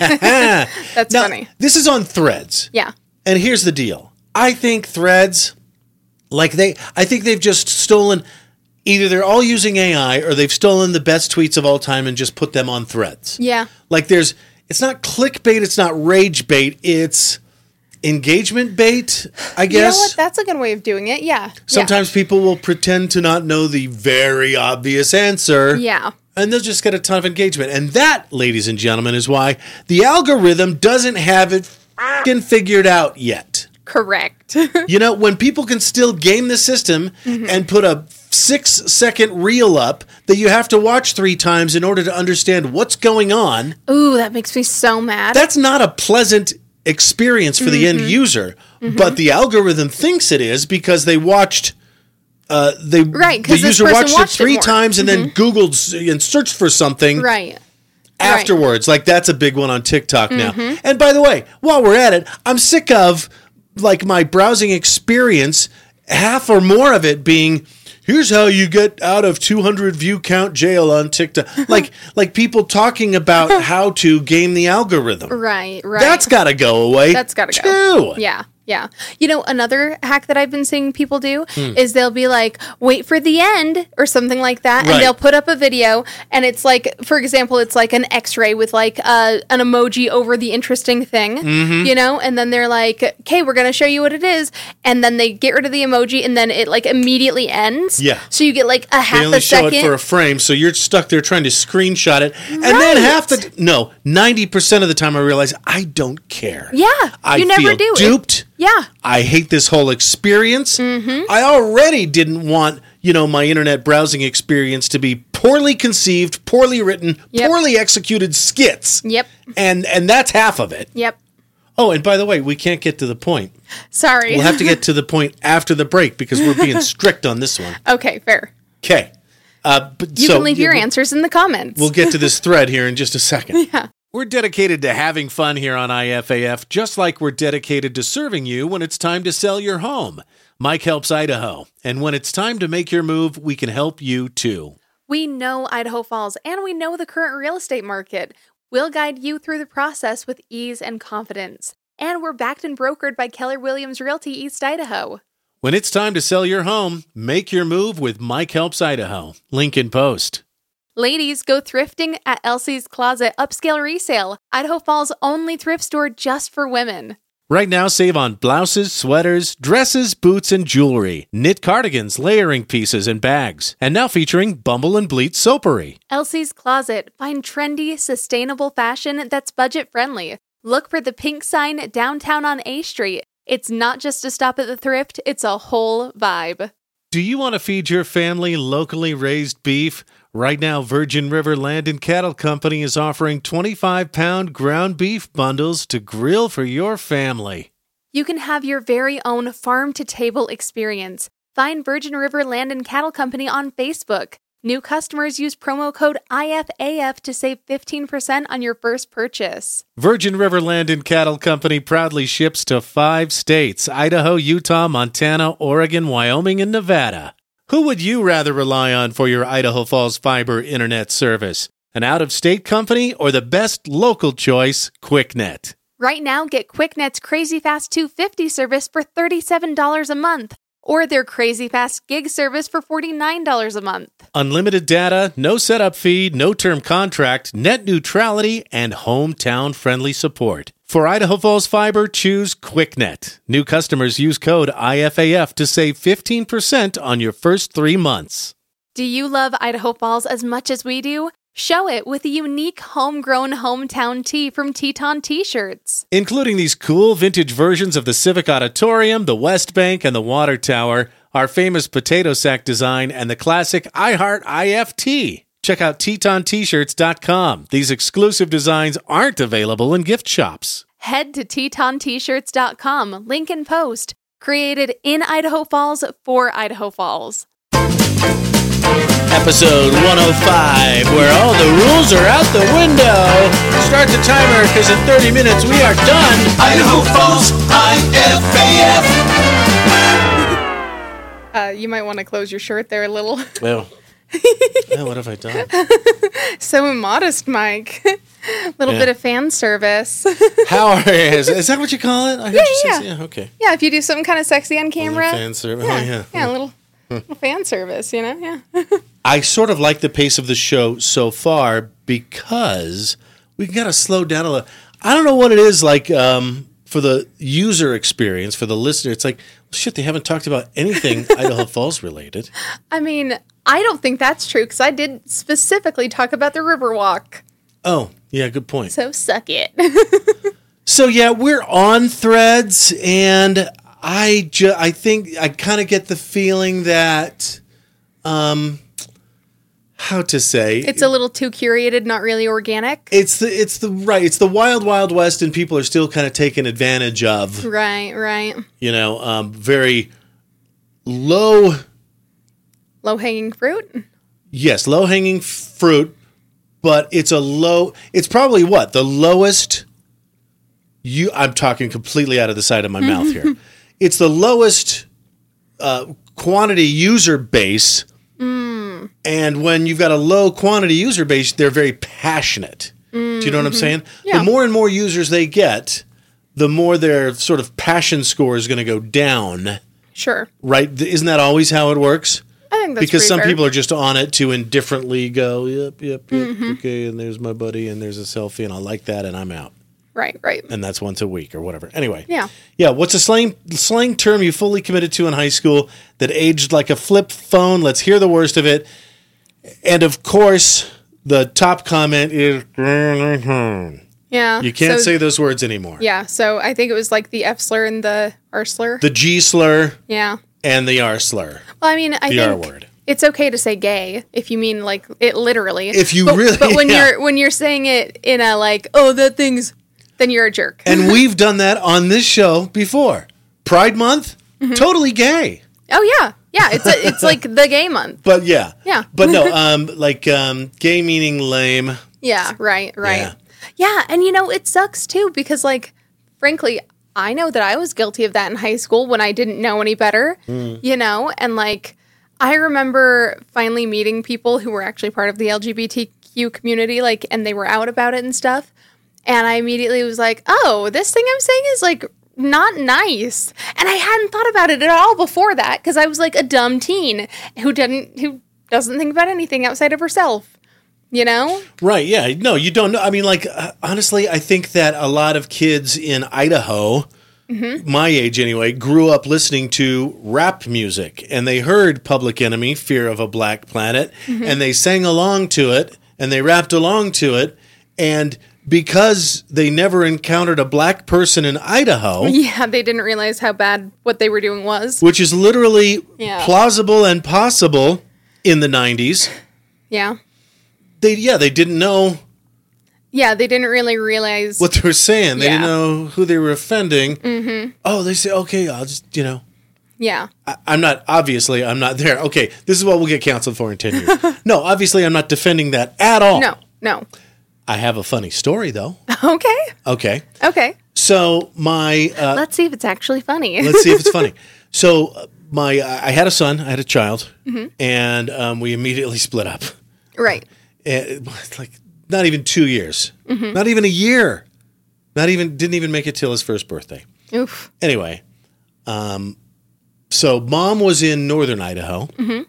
That's now, funny. This is on Threads. Yeah. And here's the deal. I think Threads, like they, I think they've just stolen. Either they're all using A I or they've stolen the best tweets of all time and just put them on Threads. Yeah. Like there's, it's not clickbait, it's not rage bait, it's engagement bait, I guess. You know what? That's a good way of doing it. Yeah. Sometimes yeah. people will pretend to not know the very obvious answer. Yeah. And they'll just get a ton of engagement. And that, ladies and gentlemen, is why the algorithm doesn't have it f***ing figured out yet. Correct. You know, when people can still game the system mm-hmm. and put a six second reel up that you have to watch three times in order to understand what's going on. Ooh, that makes me so mad. That's not a pleasant experience for mm-hmm. the end user, mm-hmm. but the algorithm thinks it is because they watched, uh, they, right, the user watched, watched it three it times and mm-hmm. then Googled and searched for something. Right. Afterwards. Right. Like that's a big one on TikTok mm-hmm. now. And by the way, while we're at it, I'm sick of like my browsing experience, half or more of it being, here's how you get out of two hundred view count jail on TikTok. Like like people talking about how to game the algorithm. Right, right. That's got to go away. That's got to go. Yeah. Yeah. You know, another hack that I've been seeing people do hmm. is they'll be like, wait for the end or something like that. Right. And they'll put up a video and it's like, for example, it's like an x-ray with like uh, an emoji over the interesting thing, mm-hmm. you know? And then they're like, okay, we're going to show you what it is. And then they get rid of the emoji and then it like immediately ends. Yeah. So you get like a half they only a second. show it for a frame. So you're stuck there trying to screenshot it. And right. then half the, no, ninety percent of the time I realize I don't care. Yeah. I you never feel do. duped. It, yeah. I hate this whole experience. Mm-hmm. I already didn't want, you know, my internet browsing experience to be poorly conceived, poorly written, yep. poorly executed skits. Yep. And and that's half of it. Yep. Oh, and by the way, we can't get to the point. Sorry. We'll have to get to the point after the break because we're being strict on this one. Okay, fair. Okay. Uh, but you so, can leave your we'll, answers in the comments. We'll get to this thread here in just a second. Yeah. We're dedicated to having fun here on I F A F, just like we're dedicated to serving you when it's time to sell your home. Mike helps Idaho, and when it's time to make your move, we can help you too. We know Idaho Falls, and we know the current real estate market. We'll guide you through the process with ease and confidence. And we're backed and brokered by Keller Williams Realty East Idaho. When it's time to sell your home, make your move with Mike helps Idaho. Link in post. Ladies, go thrifting at Elsie's Closet Upscale Resale, Idaho Falls' only thrift store just for women. Right now, save on blouses, sweaters, dresses, boots, and jewelry, knit cardigans, layering pieces, and bags. And now featuring Bumble and Bleat soapery. Elsie's Closet. Find trendy, sustainable fashion that's budget-friendly. Look for the pink sign downtown on A Street. It's not just a stop at the thrift, it's a whole vibe. Do you want to feed your family locally raised beef? Right now, Virgin River Land and Cattle Company is offering twenty-five pound ground beef bundles to grill for your family. You can have your very own farm-to-table experience. Find Virgin River Land and Cattle Company on Facebook. New customers use promo code I F A F to save fifteen percent on your first purchase. Virgin River Land and Cattle Company proudly ships to five states: Idaho, Utah, Montana, Oregon, Wyoming, and Nevada. Who would you rather rely on for your Idaho Falls fiber internet service? An out-of-state company or the best local choice, QuickNet? Right now, get QuickNet's Crazy Fast two fifty service for thirty-seven dollars a month, or their Crazy Fast Gig service for forty-nine dollars a month. Unlimited data, no setup fee, no term contract, net neutrality, and hometown-friendly support. For Idaho Falls Fiber, choose QuickNet. New customers use code I F A F to save fifteen percent on your first three months. Do you love Idaho Falls as much as we do? Show it with a unique homegrown hometown tee from Teton T-shirts. Including these cool vintage versions of the Civic Auditorium, the West Bank, and the Water Tower, our famous potato sack design, and the classic I Heart I F T. Check out teton t shirts dot com. These exclusive designs aren't available in gift shops. Head to teton t shirts dot com, link in post. Created in Idaho Falls for Idaho Falls. Episode one oh five, where all the rules are out the window. Start the timer, because in thirty minutes we are done. Idaho Falls, I F A F. Uh, you might want to close your shirt there a little. Well, well what have I done? So immodest, Mike. A little Yeah. bit of fan service. How are is, is that what you call it? I heard Yeah, you yeah, say, yeah, okay. Yeah, if you do something kind of sexy on camera. Fan service. Yeah, Oh, yeah. yeah, a little, little fan service, you know? Yeah. I sort of like the pace of the show so far because we got to slow down a little. I don't know what it is like um, for the user experience, for the listener. It's like, well, shit, they haven't talked about anything Idaho Falls related. I mean, I don't think that's true because I did specifically talk about the Riverwalk. Oh, yeah, good point. So suck it. So, yeah, we're on Threads, and I, ju- I think I kind of get the feeling that, um, how to say... It's a little too curated, not really organic. It's the it's the right it's the wild wild west, and people are still kind of taking advantage of. Right, right. You know, um, very low. Low hanging fruit. Yes, low hanging fruit, but it's a low. It's probably what the lowest. You, I'm talking completely out of the side of my mouth here. It's the lowest uh, quantity user base. Mm. And when you've got a low quantity user base, they're very passionate. Mm-hmm. Do you know what I'm saying? Yeah. The more and more users they get, the more their sort of passion score is going to go down. Sure. Right? Isn't that always how it works? I think that's Because pretty some fair. people are just on it to indifferently go, yep, yep, yep, Mm-hmm. okay, and there's my buddy, and there's a selfie, and I like that, and I'm out. Right, right. And that's once a week or whatever. Anyway. Yeah. Yeah, what's a slang slang term you fully committed to in high school that aged like a flip phone? Let's hear the worst of it. And of course, the top comment is Yeah. you can't so, say those words anymore. Yeah, so I think it was like the F slur and the R slur. The G slur Yeah. and the R slur. Well, I mean, I The think R word. it's okay to say gay if you mean like it literally. If you but, really- But when yeah. you're when you're saying it in a like, oh, that thing's, then you're a jerk. And we've done that on this show before. Pride Month, Mm-hmm. totally gay. Oh yeah, yeah. It's a, it's like the gay month. But yeah. Yeah. But no, um, like um, gay meaning lame. Yeah. Right. Right. Yeah. Yeah. And you know, it sucks too because like, frankly, I know that I was guilty of that in high school when I didn't know any better. Mm. You know, and like, I remember finally meeting people who were actually part of the L G B T Q community, like, and they were out about it and stuff. And I immediately was like, oh, this thing I'm saying is like not nice. And I hadn't thought about it at all before that because I was like a dumb teen who didn't, who doesn't think about anything outside of herself, you know? Right, yeah. No, you don't know. I mean, like, uh, honestly, I think that a lot of kids in Idaho, Mm-hmm. my age anyway, grew up listening to rap music. And they heard Public Enemy, Fear of a Black Planet, Mm-hmm. and they sang along to it, and they rapped along to it. And because they never encountered a black person in Idaho, Yeah, they didn't realize how bad what they were doing was. which is literally Yeah. plausible and possible in the nineties, Yeah. they, yeah, they didn't know Yeah, they didn't really realize. what they were saying. They Yeah. didn't know who they were offending. Mm-hmm. Oh, they say, okay, I'll just, you know, Yeah. I, I'm not, obviously, I'm not there. Okay, this is what we'll get canceled for in ten years. No, obviously, I'm not defending that at all. No, no. I have a funny story, though. Okay. Okay. Okay. So, my, uh, Let's see if it's actually funny. let's see if it's funny. So, uh, my, I had a son, I had a child, Mm-hmm. and um, we immediately split up. Right. And it was like, not even two years. Mm-hmm. Not even a year. Not even, didn't even make it till his first birthday. Oof. Anyway, um, so mom was in northern Idaho. Mm-hmm.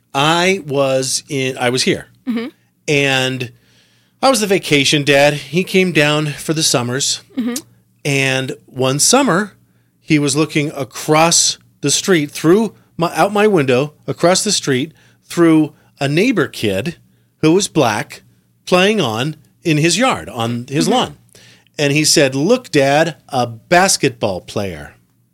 I was in. I was here, Mm-hmm. and I was the vacation dad. He came down for the summers, Mm-hmm. and one summer he was looking across the street through my out my window across the street through a neighbor kid who was black playing on in his yard, on his mm-hmm. lawn. And he said, "Look, Dad, a basketball player."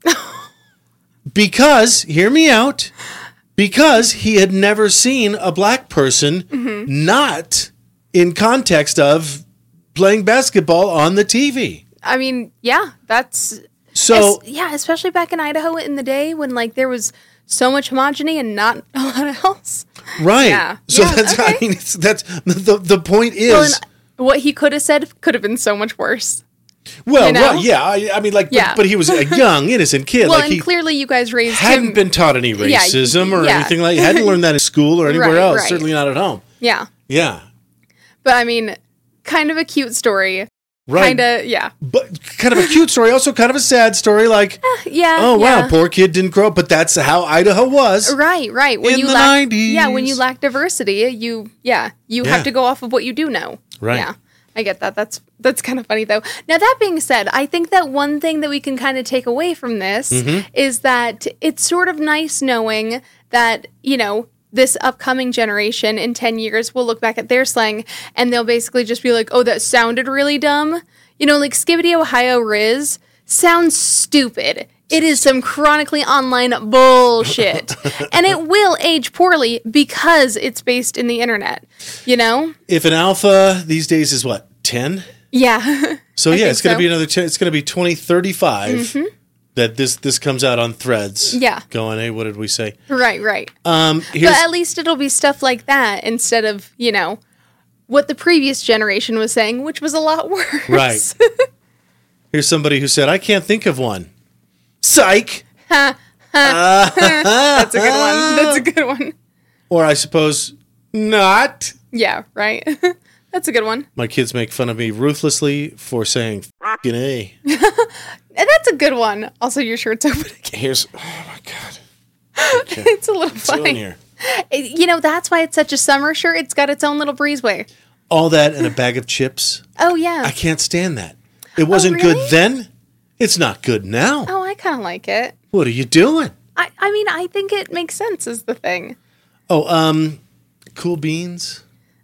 Because, hear me out, because he had never seen a black person mm-hmm. not in context of playing basketball on the T V. I mean, yeah, that's... So es- yeah, especially back in Idaho in the day when, like, there was so much homogeny and not a lot else. Right. Yeah. So yeah, that's, okay. I mean, it's, that's, the, the point is... Well, and what he could have said could have been so much worse. Well, you know? right, yeah. I, I mean, like, yeah. but, but he was a young, innocent kid. Well, like and he clearly you guys raised hadn't him... been taught any racism yeah, or yeah. anything like that. Hadn't learned that in school or anywhere right, else. right. Certainly not at home. Yeah. Yeah. But, I mean, kind of a cute story. Right. Kind of, yeah. But kind of a cute story. Also kind of a sad story. Like, yeah. oh, yeah. wow, poor kid didn't grow up. But that's how Idaho was. Right, right. When in you the lack, nineties. Yeah, when you lack diversity, you, yeah, you Yeah. have to go off of what you do know. Right. Yeah. I get that. That's that's kind of funny, though. Now, that being said, I think that one thing that we can kind of take away from this Mm-hmm. is that it's sort of nice knowing that, you know, this upcoming generation in ten years will look back at their slang and they'll basically just be like, oh, that sounded really dumb. You know, like Skibbity Ohio Riz sounds stupid. It is some chronically online bullshit. And it will age poorly because it's based in the internet, you know? If an alpha these days is what, ten? Yeah. So I yeah, think it's going to so. be another ten, it's going to be twenty thirty-five mm-hmm. that this this comes out on Threads. Yeah. Going, hey, what did we say? Right, right. Um, here's, But at least it'll be stuff like that instead of, you know, what the previous generation was saying, which was a lot worse. Right. Here's somebody who said, I can't think of one. Psych! That's a good one. That's a good one. Or I suppose, not. Yeah, right. That's a good one. My kids make fun of me ruthlessly for saying f***ing A. And that's a good one. Also, your shirt's open again. Here's, oh my God. Okay. It's a little What's doing funny. here? It- you know, that's why it's such a summer shirt. It's got its own little breezeway. All that and a bag of chips. Oh, yeah. I can't stand that. It wasn't really? good then. It's not good now. Oh, I kind of like it. What are you doing? I, I mean, I think it makes sense is the thing. Oh, um, Cool Beans.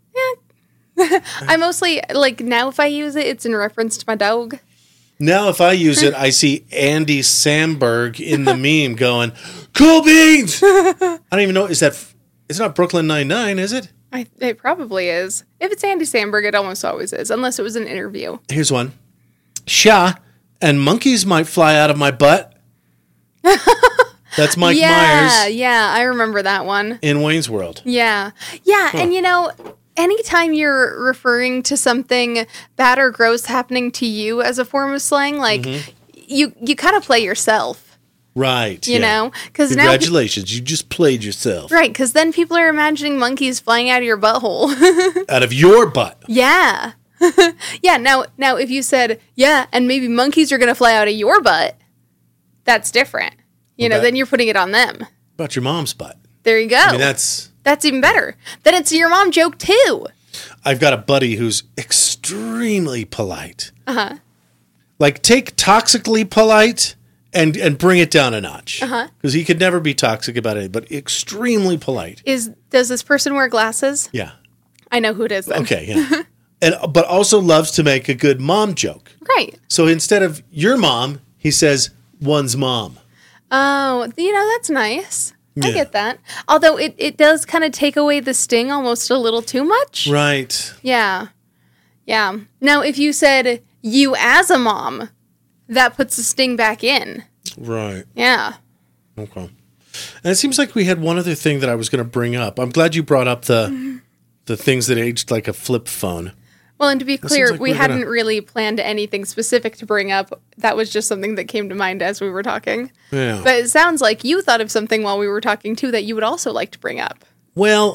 I mostly, like, now if I use it, it's in reference to my dog. Now, if I use it, I see Andy Samberg in the meme going, Cool Beans! I don't even know. Is that, it's not Brooklyn Nine-Nine, is it? I, it probably is. If it's Andy Samberg, it almost always is, unless it was an interview. Here's one. Sha, and monkeys might fly out of my butt. That's Mike yeah, Myers yeah, I remember that one. in Wayne's World. Yeah, yeah, and you know, anytime you're referring to something bad or gross happening to you as a form of slang, like Mm-hmm. you, you kind of play yourself, Right. you yeah. know? Because now, Congratulations, you just played yourself. right? Because then people are imagining monkeys flying out of your butthole. Out of your butt. Yeah, yeah. Now, now, if you said yeah, and maybe monkeys are gonna fly out of your butt, that's different. You know, Okay. then you're putting it on them. About your mom's butt. There you go. I mean, that's... That's even better. Then it's your mom joke too. I've got a buddy who's extremely polite. Uh-huh. Like, take toxically polite and and bring it down a notch. Uh-huh. Because he could never be toxic about it, but extremely polite. Is does this person wear glasses? Yeah. I know who it is then. Okay, yeah. and But also loves to make a good mom joke. Right. So instead of your mom, he says one's mom. Oh, you know, that's nice. I Yeah. get that. Although it, it does kind of take away the sting almost a little too much. Right. Yeah. Yeah. Now, if you said you as a mom, that puts the sting back in. Right. Yeah. Okay. And it seems like we had one other thing that I was going to bring up. I'm glad you brought up the Mm-hmm. the things that aged like a flip phone. Well, and to be seems clear, like we we're gonna- hadn't really planned anything specific to bring up. That was just something that came to mind as we were talking. Yeah. But it sounds like you thought of something while we were talking too that you would also like to bring up. Well,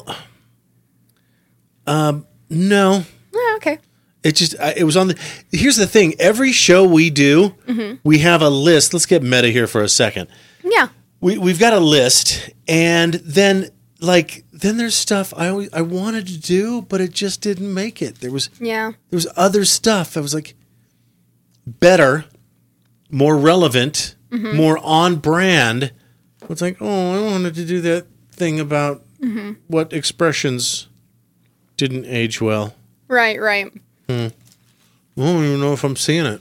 um, no. Oh, okay. It just, I- it was on the, here's the thing. Every show we do, Mm-hmm. we have a list. Let's get meta here for a second. Yeah. We, we've got a list, and then, like, then there's stuff I always, I wanted to do, but it just didn't make it. There was, Yeah. there was other stuff that was like better, more relevant, Mm-hmm. more on brand. It's like, oh, I wanted to do that thing about Mm-hmm. what expressions didn't age well. Right, right. I don't even know if I'm seeing it.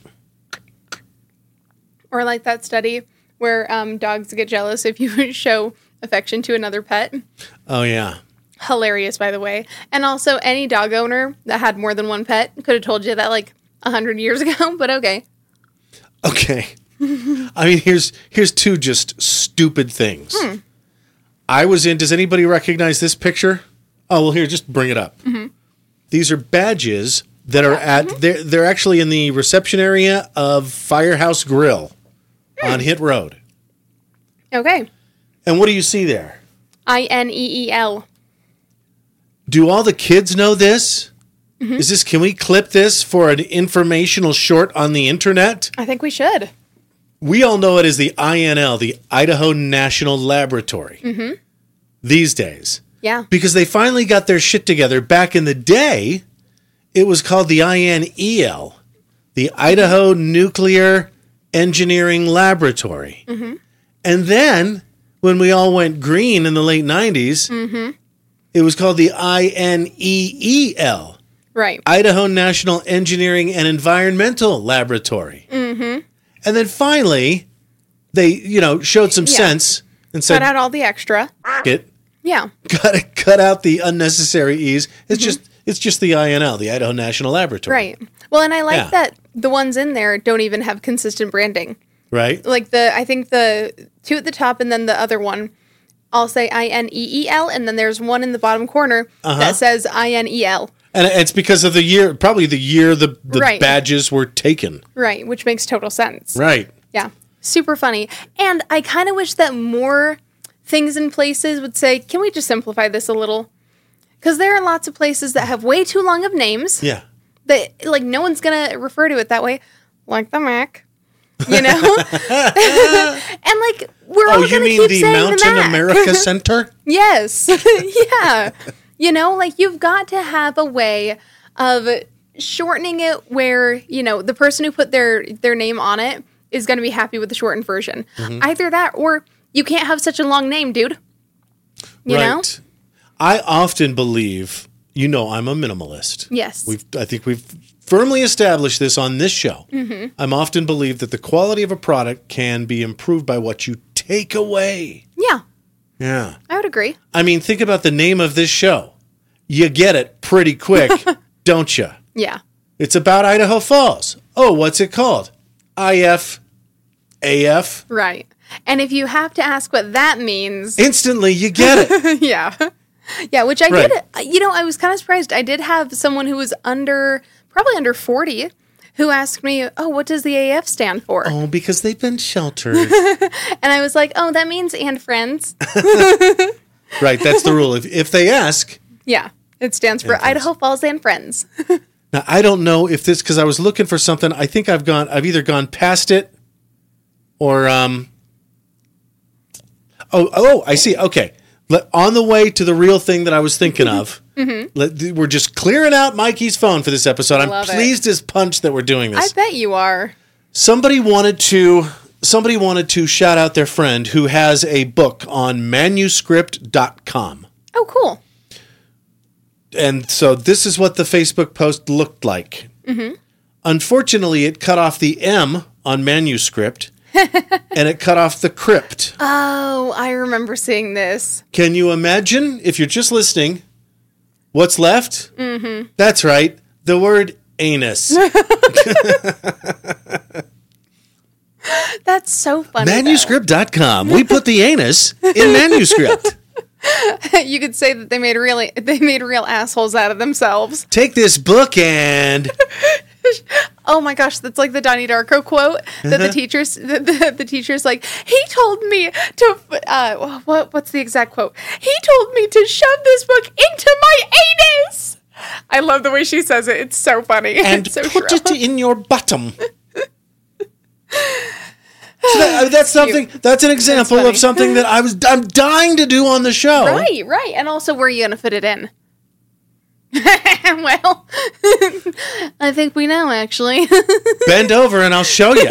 Or like that study where um, dogs get jealous if you show affection to another pet. Oh, yeah. Hilarious, by the way. And also, any dog owner that had more than one pet could have told you that like a hundred years ago, but okay. Okay. I mean, here's here's two just stupid things. Hmm. I was in, does anybody recognize this picture? Oh, well, here, just bring it up. Mm-hmm. These are badges that are at, Mm-hmm. they're, they're actually in the reception area of Firehouse Grill Hmm. on Hit Road. Okay. And what do you see there? I N E E L. Do all the kids know this? Mm-hmm. Is this, can we clip this for an informational short on the internet? I think we should. We all know it as the I N L, the Idaho National Laboratory, Mm-hmm. these days. Yeah. Because they finally got their shit together. Back in the day, it was called the I N E L, the Idaho Nuclear Engineering Laboratory. Mm-hmm. And then, when we all went green in the late nineties, Mm-hmm. it was called the I N E E L, Right. Idaho National Engineering and Environmental Laboratory. Mm-hmm. And then finally, they, you know, showed some Yeah. sense and said, Cut out all the extra. it, Yeah. cut, cut out the unnecessary E's. It's just it's just the I N L, the Idaho National Laboratory. Right. Well, and I like Yeah. that the ones in there don't even have consistent branding. Right? Like the, I think the two at the top and then the other one, I'll say I N E E L, and then there's one in the bottom corner Uh-huh. that says I N E L. And it's because of the year, probably the year the, the Right. badges were taken. Right, which makes total sense. Right. Yeah. Super funny. And I kind of wish that more things and places would say, can we just simplify this a little? Because there are lots of places that have way too long of names Yeah. that, like, no one's going to refer to it that way, like the Mac, you know? And, like, we're all Oh, going you to mean keep the saying the Mountain Mac. America Center? Yes. Yeah. You know, like, you've got to have a way of shortening it where, you know, the person who put their, their name on it is going to be happy with the shortened version. Mm-hmm. Either that or you can't have such a long name, dude. You know? Right. I often believe, you know, I'm a minimalist. Yes. We've, I think we've firmly established this on this show. Mm-hmm. I'm often believe that the quality of a product can be improved by what you take away. Yeah. Yeah. I would agree. I mean, think about the name of this show. You get it pretty quick, don't you? Yeah. It's about Idaho Falls. Oh, what's it called? I F A F. Right. And if you have to ask what that means, Instantly, you get it. yeah. Yeah, which I Right. did. You know, I was kind of surprised. I did have someone who was under, probably under forty, who asked me, oh, what does the A F stand for? Oh, because they've been sheltered. And I was like, oh, that means and friends. Right, that's the rule. If, if they ask, Yeah. It stands for And friends. Idaho Falls and Friends. now I don't know if this, because I was looking for something. I think I've gone, I've either gone past it or, um, oh, oh, I see. Okay. Let, on the way to the real thing that I was thinking of, Mm-hmm. let, we're just clearing out Mikey's phone for this episode. I'm Love it. pleased as punch that we're doing I this. bet you are. Somebody wanted to somebody wanted to shout out their friend who has a book on manuscript dot com. Oh, cool. And so this is what the Facebook post looked like. Mm-hmm. Unfortunately, it cut off the M on manuscript and it cut off the crypt. Oh, I remember seeing this. Can you imagine, if you're just listening, what's left? Mm-hmm. That's right, the word anus. That's so funny. manuscript dot com. We put the anus in manuscript. though. You could say that they made really they made real assholes out of themselves. Take this book and... Oh my gosh, that's like the Donnie Darko quote that the teachers the, the, the teachers like, he told me to uh what what's the exact quote? He told me to shove this book into my anus. I love the way she says it. It's so funny. and It's so put shrill. it in your bottom. So that, that's something. That's an example funny. of something that I was. I'm dying to do on the show. Right, right. And also, where are you going to fit it in? Well, I think we know, actually. Bend over and I'll show you.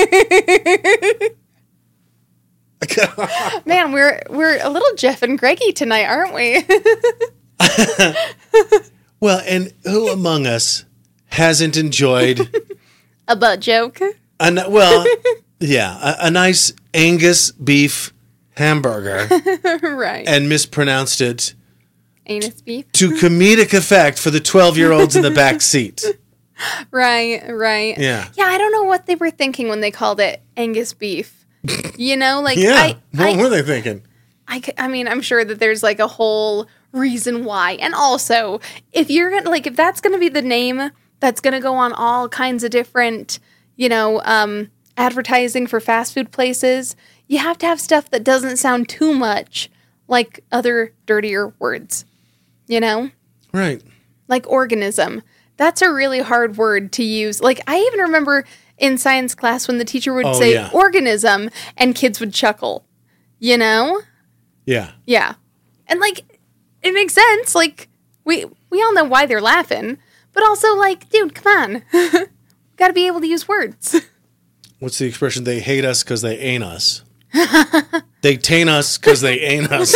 Man, we're we're a little Jeff and Greggy tonight, aren't we? Well, and who among us hasn't enjoyed A butt joke. a ni- well, yeah, a, a nice Angus beef hamburger Right. and mispronounced it Anus beef. to comedic effect for the twelve-year-olds in the back seat. Right, right. Yeah. Yeah, I don't know what they were thinking when they called it Angus beef. You know, like Yeah. I, what I, were they thinking? I, c- I mean, I'm sure that there's like a whole reason why. And also, if you're gonna like, if that's gonna be the name that's gonna go on all kinds of different, you know, um, advertising for fast food places, you have to have stuff that doesn't sound too much like other dirtier words. You know, Right. like organism. That's a really hard word to use. Like I even remember in science class when the teacher would Oh, say yeah. organism and kids would chuckle. You know. Yeah. Yeah. And like it makes sense. Like we we all know why they're laughing, but also like, dude, come on. Got to be able to use words. What's the expression? They hate us because they ain't us. They taint us because they ain't us.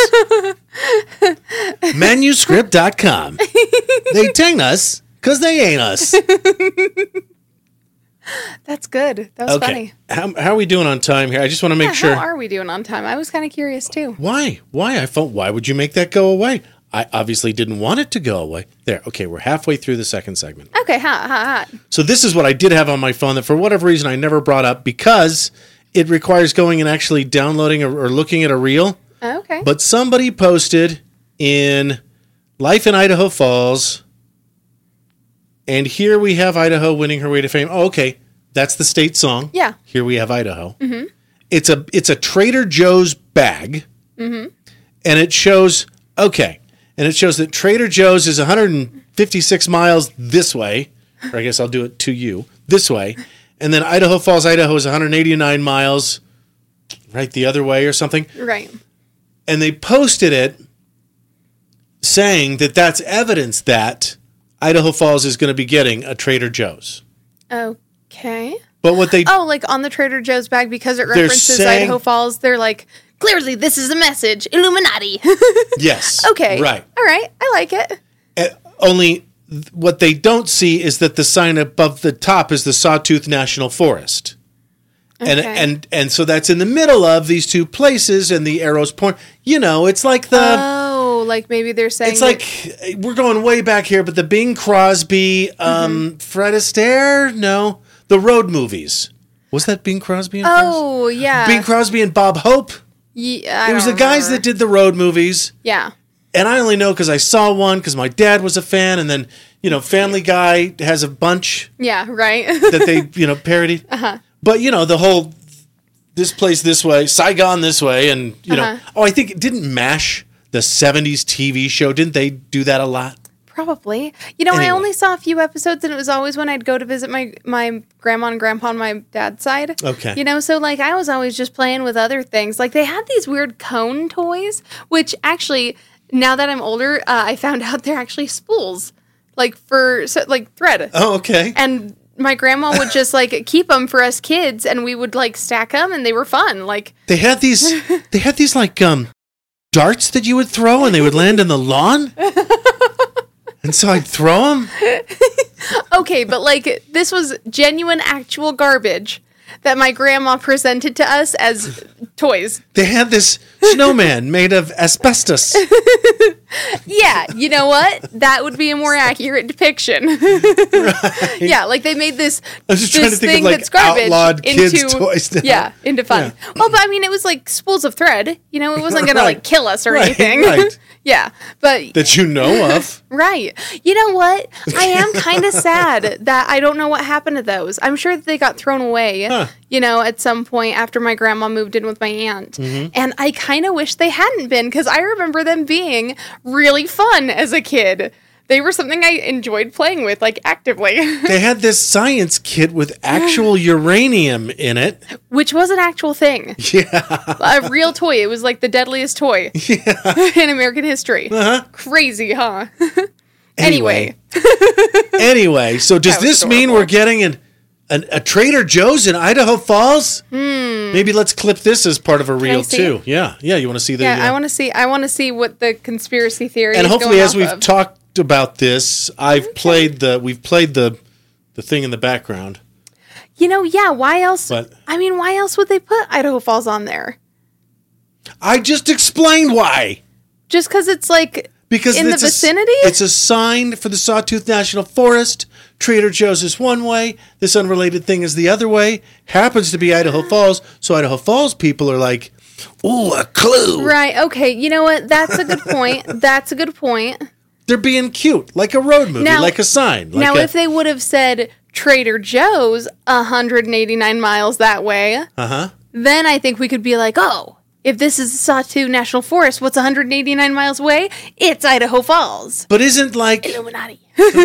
Manuscript dot com. They taint us because they ain't us. That's good. That was Okay. funny. How, how are we doing on time here? I just want to make Yeah, sure. How are we doing on time? I was kind of curious too. Why? Why? I felt, why would you make that go away? I obviously didn't want it to go away. There. Okay, we're halfway through the second segment. Okay, hot, hot, hot. So this is what I did have on my phone that for whatever reason I never brought up because it requires going and actually downloading or, or looking at a reel. Okay. But somebody posted in Life in Idaho Falls, and here we have Idaho winning her way to fame. Oh, okay. That's the state song. Yeah. Here we have Idaho. Mm-hmm. It's a it's a Trader Joe's bag. Mm-hmm. And it shows, okay, and it shows that Trader Joe's is one hundred fifty-six miles this way, or I guess I'll do it to you, this way. And then Idaho Falls, Idaho is one hundred eighty-nine miles right the other way or something. Right. And they posted it saying that that's evidence that Idaho Falls is going to be getting a Trader Joe's. Okay. But what they Oh, like on the Trader Joe's bag because it They're references saying- Idaho Falls, they're like, clearly this is a message. Illuminati. yes, Okay. right. All right. I like it. Uh, only th- what they don't see is that the sign above the top is the Sawtooth National Forest. And, Okay. and and so that's in the middle of these two places, and the arrows point. You know, it's like the Oh, like maybe they're saying it's that- like we're going way back here, but the Bing Crosby, um, Mm-hmm. Fred Astaire, no, the road movies. Was that Bing Crosby? And Oh, yeah. Fred Astaire? Bing Crosby and Bob Hope. Yeah, I It was the don't guys remember. that did the road movies. Yeah. And I only know because I saw one because my dad was a fan, and then you know, Family Guy has a bunch Yeah, right. that they you know parodied. Uh-huh. But you know, the whole this place this way, Saigon this way, and you know, Uh-huh. oh, I think it didn't MASH, the seventies T V show, didn't they do that a lot? Probably. You know, I Anyway. only saw a few episodes, and it was always when I'd go to visit my my grandma and grandpa on my dad's side. Okay. You know, so like I was always just playing with other things. Like they had these weird cone toys, which actually, now that I'm older, uh, I found out they're actually spools, like for so, like thread. Oh, okay. And my grandma would just like keep them for us kids, and we would like stack them, and they were fun. Like They had these. They had these like um darts that you would throw, and they would land in the lawn. And so I'd throw them. okay, but like this was genuine, actual garbage that my grandma presented to us as toys. They had this snowman made of asbestos. Yeah, you know what? That would be a more accurate depiction. Yeah, like they made this, I was just this trying to think of, thing like, that's garbage outlawed kids' into toys now. yeah, into fun. Yeah. Well, but I mean, it was like spools of thread. You know, it wasn't gonna Right. like kill us or Right, anything. right. Yeah, but That you know of. right. You know what? I am kind of sad that I don't know what happened to those. I'm sure that they got thrown away, Huh. you know, at some point after my grandma moved in with my aunt. Mm-hmm. And I kind of wish they hadn't been because I remember them being really fun as a kid. They were something I enjoyed playing with, like actively, They had this science kit with actual uranium in it. which was an actual thing. Yeah. A real toy. It was like the deadliest toy in American history. Uh-huh. Crazy, huh? Anyway. anyway. Anyway, so does That was this mean adorable. we're getting an, an a Trader Joe's in Idaho Falls? Hmm. Maybe let's clip this as part of a reel see too. Yeah, yeah. You want to see the? Yeah, uh, I want to see. I want to see what the conspiracy theory. and is hopefully, going as off we've of. talked talked about this. I've played the. We've played the, the thing in the background. You know, yeah. Why else? But- I mean, why else would they put Idaho Falls on there? I just explained why. Just because it's like Because in the it's a- vicinity? it's a sign for the Sawtooth National Forest. Trader Joe's is one way. This unrelated thing is the other way. Happens to be Idaho Falls. So Idaho Falls people are like, ooh, a clue. Right. Okay. You know what? That's a good point. That's a good point. They're being cute, like a road movie, Now- like a sign. Like now, a, if they would have said Trader Joe's one hundred eighty-nine miles that way, uh-huh. then I think we could be like, oh, if this is Sawtooth National Forest, what's one hundred eighty-nine miles away? It's Idaho Falls. But isn't like, Illuminati.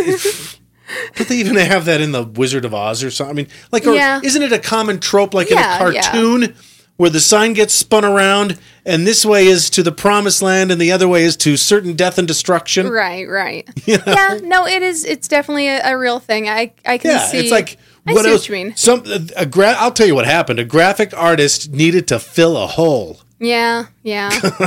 but they even have that in the Wizard of Oz or something. I mean, like, or Yeah. isn't it a common trope, like Yeah, in a cartoon, where the sign gets spun around, and this way is to the promised land, and the other way is to certain death and destruction? Right, right. Yeah, no, it is. It's definitely a, a real thing. I, I can Yeah, see. it's like I what see else? what you mean. Some a, a gra- I'll tell you what happened. A graphic artist needed to fill a hole. Yeah, yeah.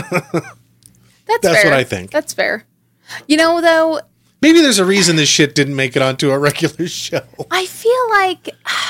That's That's fair. what I think. That's fair. You know, though, Maybe there's a reason this shit didn't make it onto a regular show. I feel like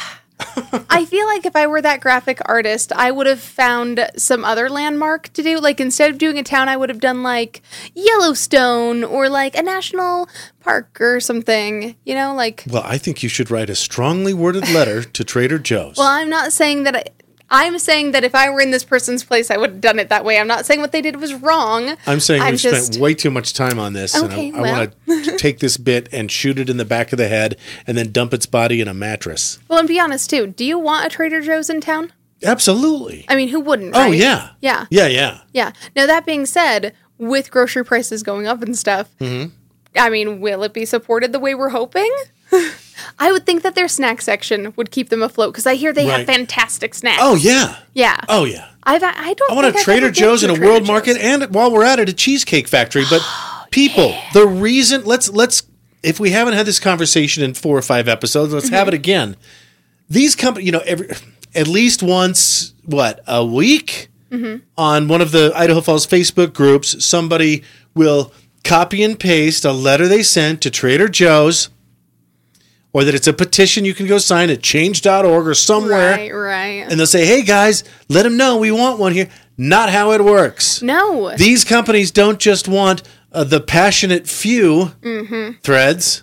I feel like if I were that graphic artist, I would have found some other landmark to do. Like instead of doing a town, I would have done like Yellowstone or like a national park or something. You know, like Well, I think you should write a strongly worded letter to Trader Joe's. well, I'm not saying that I I'm saying that if I were in this person's place, I would have done it that way. I'm not saying what they did was wrong. I'm saying I'm we've just- spent way too much time on this, Okay, and I, well. I want to take this bit and shoot it in the back of the head, and then dump its body in a mattress. Well, and be honest too. Do you want a Trader Joe's in town? Absolutely. I mean, who wouldn't? Oh right? yeah. Yeah. Yeah, yeah. Yeah. Now, that being said, with grocery prices going up and stuff, Mm-hmm. I mean, will it be supported the way we're hoping? I would think that their snack section would keep them afloat because I hear they Right. have fantastic snacks. Oh yeah. yeah. Oh yeah. I've I don't. I want think a I've Trader ever been Joe's to and a Trader World Joe's. Market, and while we're at it, a Cheesecake Factory. But people, the reason let's let's if we haven't had this conversation in four or five episodes, let's have it again. These companies, you know, every at least once what a week on one of the Idaho Falls Facebook groups, somebody will copy and paste a letter they sent to Trader Joe's, or that it's a petition you can go sign at change dot org or somewhere. Right. Right. And they'll say, hey guys, let them know we want one here. Not how it works. no. These companies don't just want uh, the passionate few threads.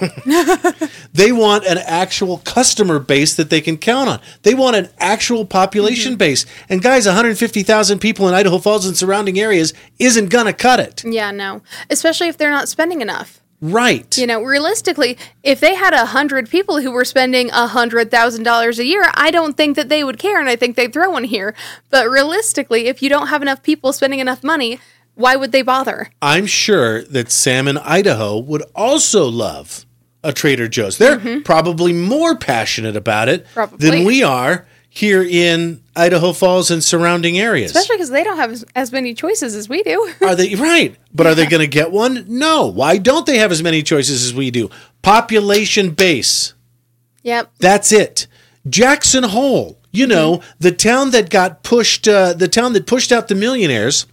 They want an actual customer base that they can count on. They want an actual population base. And guys, one hundred fifty thousand people in Idaho Falls and surrounding areas isn't going to cut it. yeah. No. Especially if they're not spending enough. Right. You know, realistically, if they had a hundred people who were spending a hundred thousand dollars a year, I don't think that they would care, and I think they'd throw one here. But realistically, if you don't have enough people spending enough money, why would they bother? I'm sure that Sam in Idaho would also love a Trader Joe's. They're probably more passionate about it Probably. than we are here in Idaho Falls and surrounding areas. Especially because they don't have as, as many choices as we do. Are they right? But are they going to get one? No. Why don't they have as many choices as we do? Population base. Yep. That's it. Jackson Hole. You know, the town that got pushed, uh, the town that pushed out the millionaires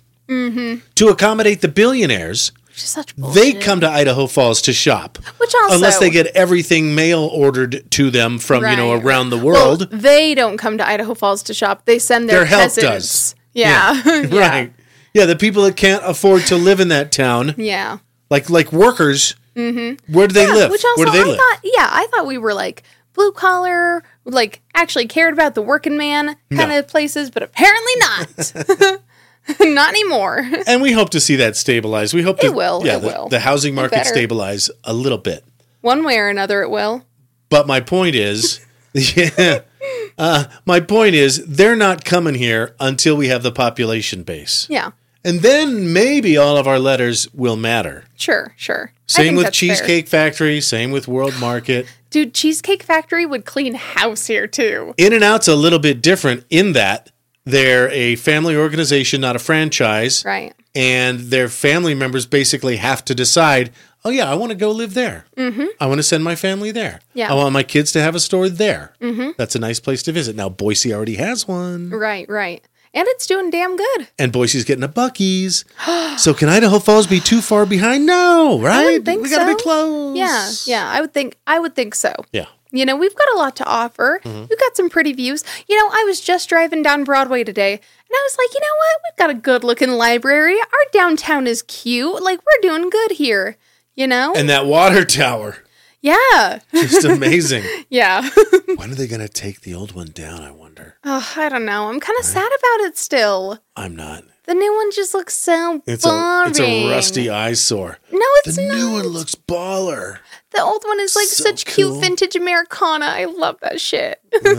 to accommodate the billionaires. Which is such They bullshit. come to Idaho Falls to shop. Which also, Unless they get everything mail ordered to them from, you know, Right. around the Well, world. they don't come to Idaho Falls to shop. They send their, Their health peasants. does. Yeah. Yeah. Right. Yeah, the people that can't afford to live in that town, Yeah. like like workers, mm-hmm. where do they Yeah, live? Which also, where do they I live? thought, yeah, I thought we were like blue collar, like actually cared about the working man kind No. of places, but apparently not. Not anymore. And we hope to see that stabilize. We hope It to, will, yeah, it the, will. the housing market better. stabilize a little bit. One way or another, it will. But my point is, yeah, uh, my point is, they're not coming here until we have the population base, Yeah. and then maybe all of our letters will matter. Sure, sure. I Same think with that's fair. Cheesecake Factory. Same with World Market. Dude, Cheesecake Factory would clean house here too. In-N-Out's a little bit different in that they're a family organization, not a franchise. Right. And their family members basically have to decide, oh, yeah, I want to go live there. Mm-hmm. I want to send my family there. Yeah. I want my kids to have a store there. Mm-hmm. That's a nice place to visit. Now, Boise already has one. Right, right. And it's doing damn good. And Boise's getting a Buc-ee's. So can Idaho Falls be too far behind? No, right? I wouldn't think we gotta so. be close. Yeah, yeah. I would think. I would think so. Yeah. You know, we've got a lot to offer. Mm-hmm. We've got some pretty views. You know, I was just driving down Broadway today, and I was like, you know what? We've got a good-looking library. Our downtown is cute. Like, we're doing good here. You know? And that water tower. Yeah. Just amazing. Yeah. When are they going to take the old one down, I wonder? Oh, I don't know. I'm kind of sad about it still. I'm not. The new one just looks so It's boring. a it's a rusty eyesore. No, it's The not. new one looks baller. The old one is like So such cool. cute vintage Americana. I love that shit.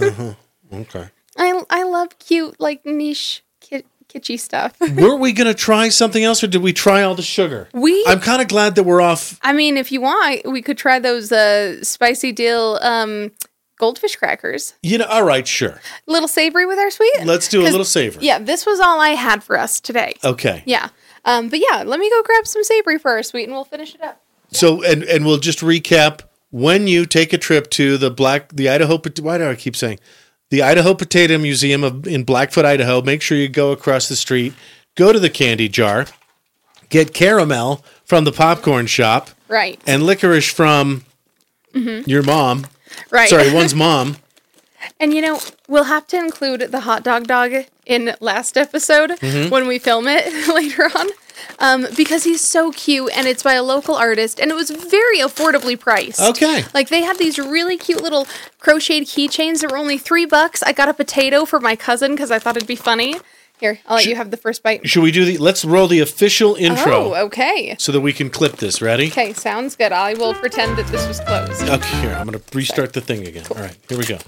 Okay. I I love cute like niche ki- kitschy stuff. Were we going to try something else or did we try all the sugar? We- I'm kind of glad that we're off. I mean, if you want, we could try those uh, spicy dill um, goldfish crackers. You know, all right, sure. Little savory with our sweet. Let's do a 'Cause, little savory. Yeah, this was all I had for us today. Okay. Yeah. Um, but yeah, let me go grab some savory for our sweet and we'll finish it up. So, and and we'll just recap when you take a trip to the Black, the Idaho, Pot- why do I keep saying? The Idaho Potato Museum of, in Blackfoot, Idaho. Make sure you go across the street, go to the candy jar, get caramel from the popcorn shop, Right. and licorice from your mom. Right. Sorry, one's mom. And you know, we'll have to include the hot dog dog in last episode Mm-hmm. when we film it later on. Um, because he's so cute and it's by a local artist and it was very affordably priced. Okay. Like they had these really cute little crocheted keychains that were only three bucks. I got a potato for my cousin because I thought it'd be funny. Here, I'll let you have the first bite. Should we do the, let's roll the official intro Oh, okay. so that we can clip this. Ready? Okay, sounds good. I will pretend that this was closed. Okay, here, I'm going to restart the thing again. All right, here we go.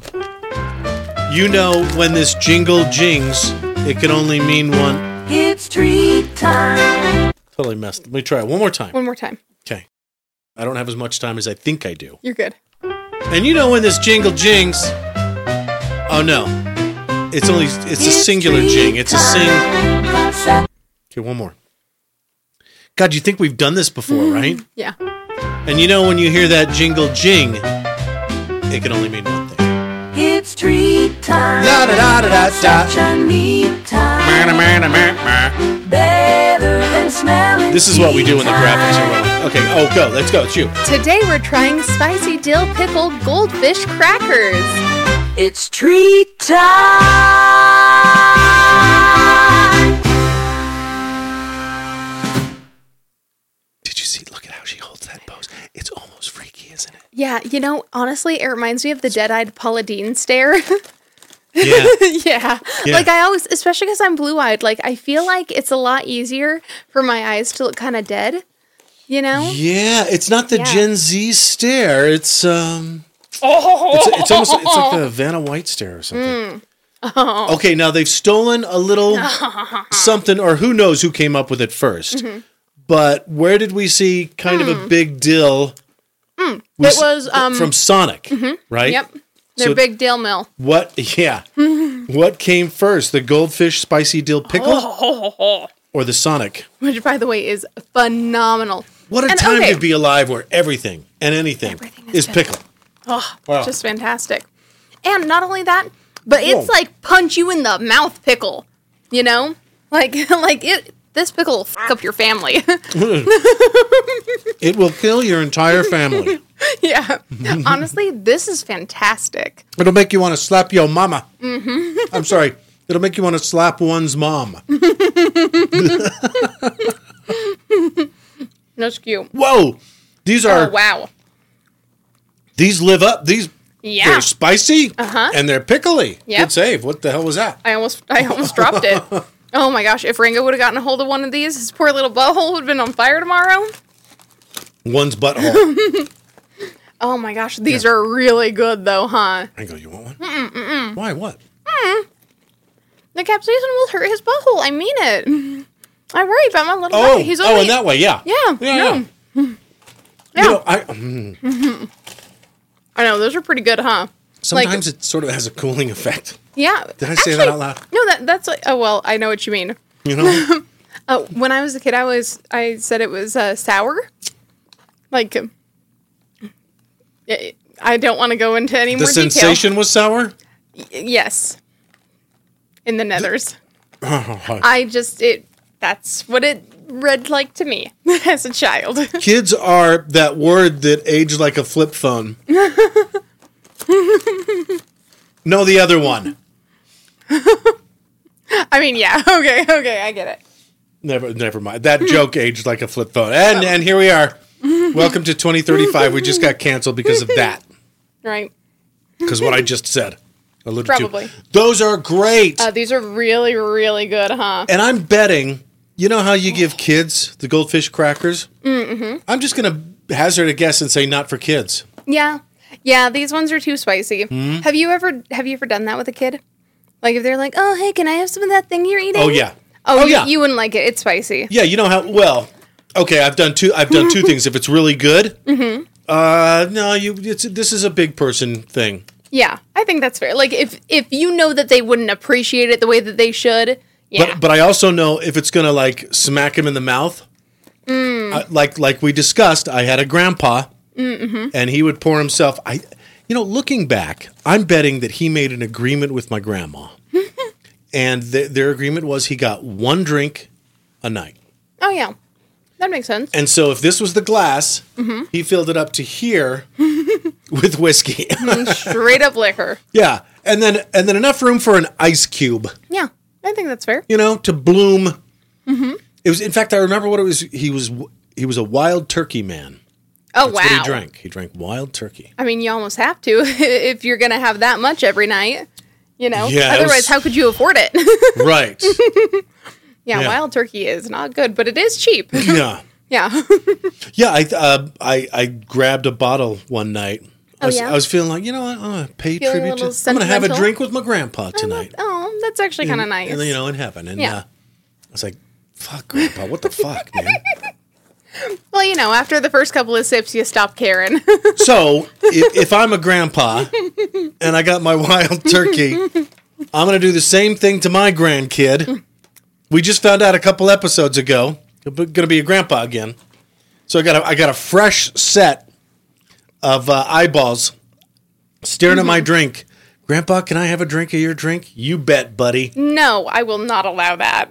You know, when this jingle jings, it can only mean one. It's treat time. Totally messed. Let me try it one more time. One more time. Okay. I don't have as much time as I think I do. You're good. And you know when this jingle jings. Oh no. It's only it's a singular jing. It's a sing. Okay, one more. God, you think we've done this before, right? Yeah. And you know when you hear that jingle jing, it can only mean one thing. It's treat time. Da da da da da da. Such a neat time. Better than smelling. This is what we do when the graphics are rolling. Okay, oh go, let's go. It's you. Today we're trying spicy dill pickled goldfish crackers. It's treat time. Did you see? Look at how she holds that pose. It's almost freaky, isn't it? Yeah, you know, honestly, it reminds me of the dead-eyed Paula Deen stare. Yeah. yeah. Yeah. Like I always, especially because I'm blue-eyed, like I feel like it's a lot easier for my eyes to look kind of dead, you know? Yeah, it's not the Yeah. Gen Z stare. It's um, it's, it's almost it's like the Vanna White stare or something. Okay, now they've stolen a little something, or who knows who came up with it 1st But where did we see kind of a big dill? We It s- was, um, from Sonic, right? Yep. Their So- big dill mill. What? Yeah. What came first, the goldfish spicy dill pickle, or the Sonic? Which, by the way, is phenomenal. What a And, time okay, to be alive where everything and anything Everything is is pickle. pickle. Oh, Wow. just fantastic. And not only that, but it's Whoa. like punch you in the mouth pickle. You know? Like like it this pickle will fuck up your family. It will kill your entire family. yeah. Honestly, this is fantastic. It'll make you want to slap your mama. Mm-hmm. I'm sorry. It'll make you want to slap one's mom. That's cute. Whoa. These are Oh wow. these live up. These Yeah. they're spicy Uh-huh. and they're pickly. Yep. Good save. What the hell was that? I almost I almost dropped it. Oh my gosh, if Ringo would have gotten a hold of one of these, his poor little butthole would have been on fire tomorrow. One's butthole. Oh my gosh, these are really good though, huh? I go, you want one? Mm-mm, mm-mm. Why? What? The capsaicin will hurt his butthole. I mean it. I worry about my little Oh, guy. He's oh, only in that way, yeah. Yeah, Yeah, no. yeah. Yeah. You know, I, mm, I know those are pretty good, huh? sometimes it sort of has a cooling effect. Yeah. Did I say that out loud? No, that that's like oh well, I know what you mean. You know? Uh, when I was a kid, I was I said it was uh, sour. Like, um, I- I don't want to go into any The more sensation was sour? detail. Yes. In the nethers. I just it that's what it read like to me as a child. Kids are that word that aged like a flip phone. No, the other one. I mean, yeah. Okay, okay, I get it. Never, never mind. That joke aged like a flip phone. And and here we are. Welcome to twenty thirty-five. We just got canceled because of that. Right. Because what I just said. Alluded Probably. To. Those are great. Uh, these are really, really good, huh? And I'm betting, you know how you give kids the goldfish crackers? Mm-hmm. I'm just going to hazard a guess and say not for kids. Yeah. Yeah, these ones are too spicy. Mm-hmm. Have you ever have you ever done that with a kid? Like if they're like, "Oh, hey, can I have some of that thing you're eating?" Oh yeah. Oh, Oh, you, yeah. you wouldn't like it. It's spicy. Yeah, you know how well. Okay, I've done two I've done two things. If it's really good, mm-hmm. uh no, you it's this is a big person thing. Yeah, I think that's fair. Like if if you know that they wouldn't appreciate it the way that they should, yeah. But but I also know if it's going to like smack him in the mouth. Mm. Uh, like like we discussed, I had a grandpa mm-hmm. and he would pour himself I you know, looking back, I'm betting that he made an agreement with my grandma. And th- their agreement was he got one drink a night. Oh yeah, that makes sense. And so if this was the glass, mm-hmm. he filled it up to here with whiskey. Straight up liquor. Yeah, and then and then enough room for an ice cube. Yeah, I think that's fair. You know, to bloom. Mm-hmm. It was, in fact, I remember what it was. He was he was a wild turkey man. Oh That's wow! what he drank. He drank wild turkey. I mean, you almost have to if you're gonna have that much every night. You know, Yeah, it otherwise, was- how could you afford it? Right. yeah, Yeah. wild turkey is not good, but it is cheap. Yeah. yeah. Yeah. I uh, I I grabbed a bottle one night. I Oh, was, yeah? I was feeling like, you know what? I'm gonna pay Feeling a tribute to. little I'm gonna have a sentimental? drink with my grandpa tonight. Oh, that's actually kind of And- nice. And then, you know, it happened. And Yeah. uh, I was like, fuck, Grandpa, what the fuck, man? Well, you know, after the first couple of sips, you stop caring. So, if, if I'm a grandpa and I got my wild turkey, I'm going to do the same thing to my grandkid. We just found out a couple episodes ago, I'm going to be a grandpa again. So I got a, I got a fresh set of uh, eyeballs staring at my drink. Grandpa, can I have a drink of your drink? You bet, buddy. No, I will not allow that.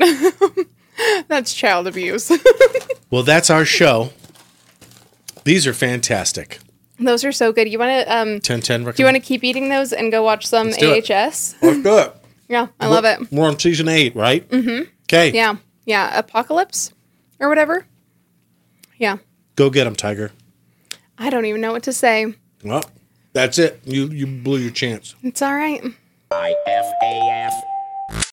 That's child abuse. Well, that's our show. These are fantastic. Those are so good. You want to um ten ten do you want to keep eating those and go watch some do A it. H S? Let's do it. Yeah, I love it. We're on season eight, right? Mm-hmm. Okay. Yeah. Yeah, Apocalypse or whatever. Yeah. Go get them, Tiger. I don't even know what to say. Well, that's it. You you blew your chance. It's all right. I F A F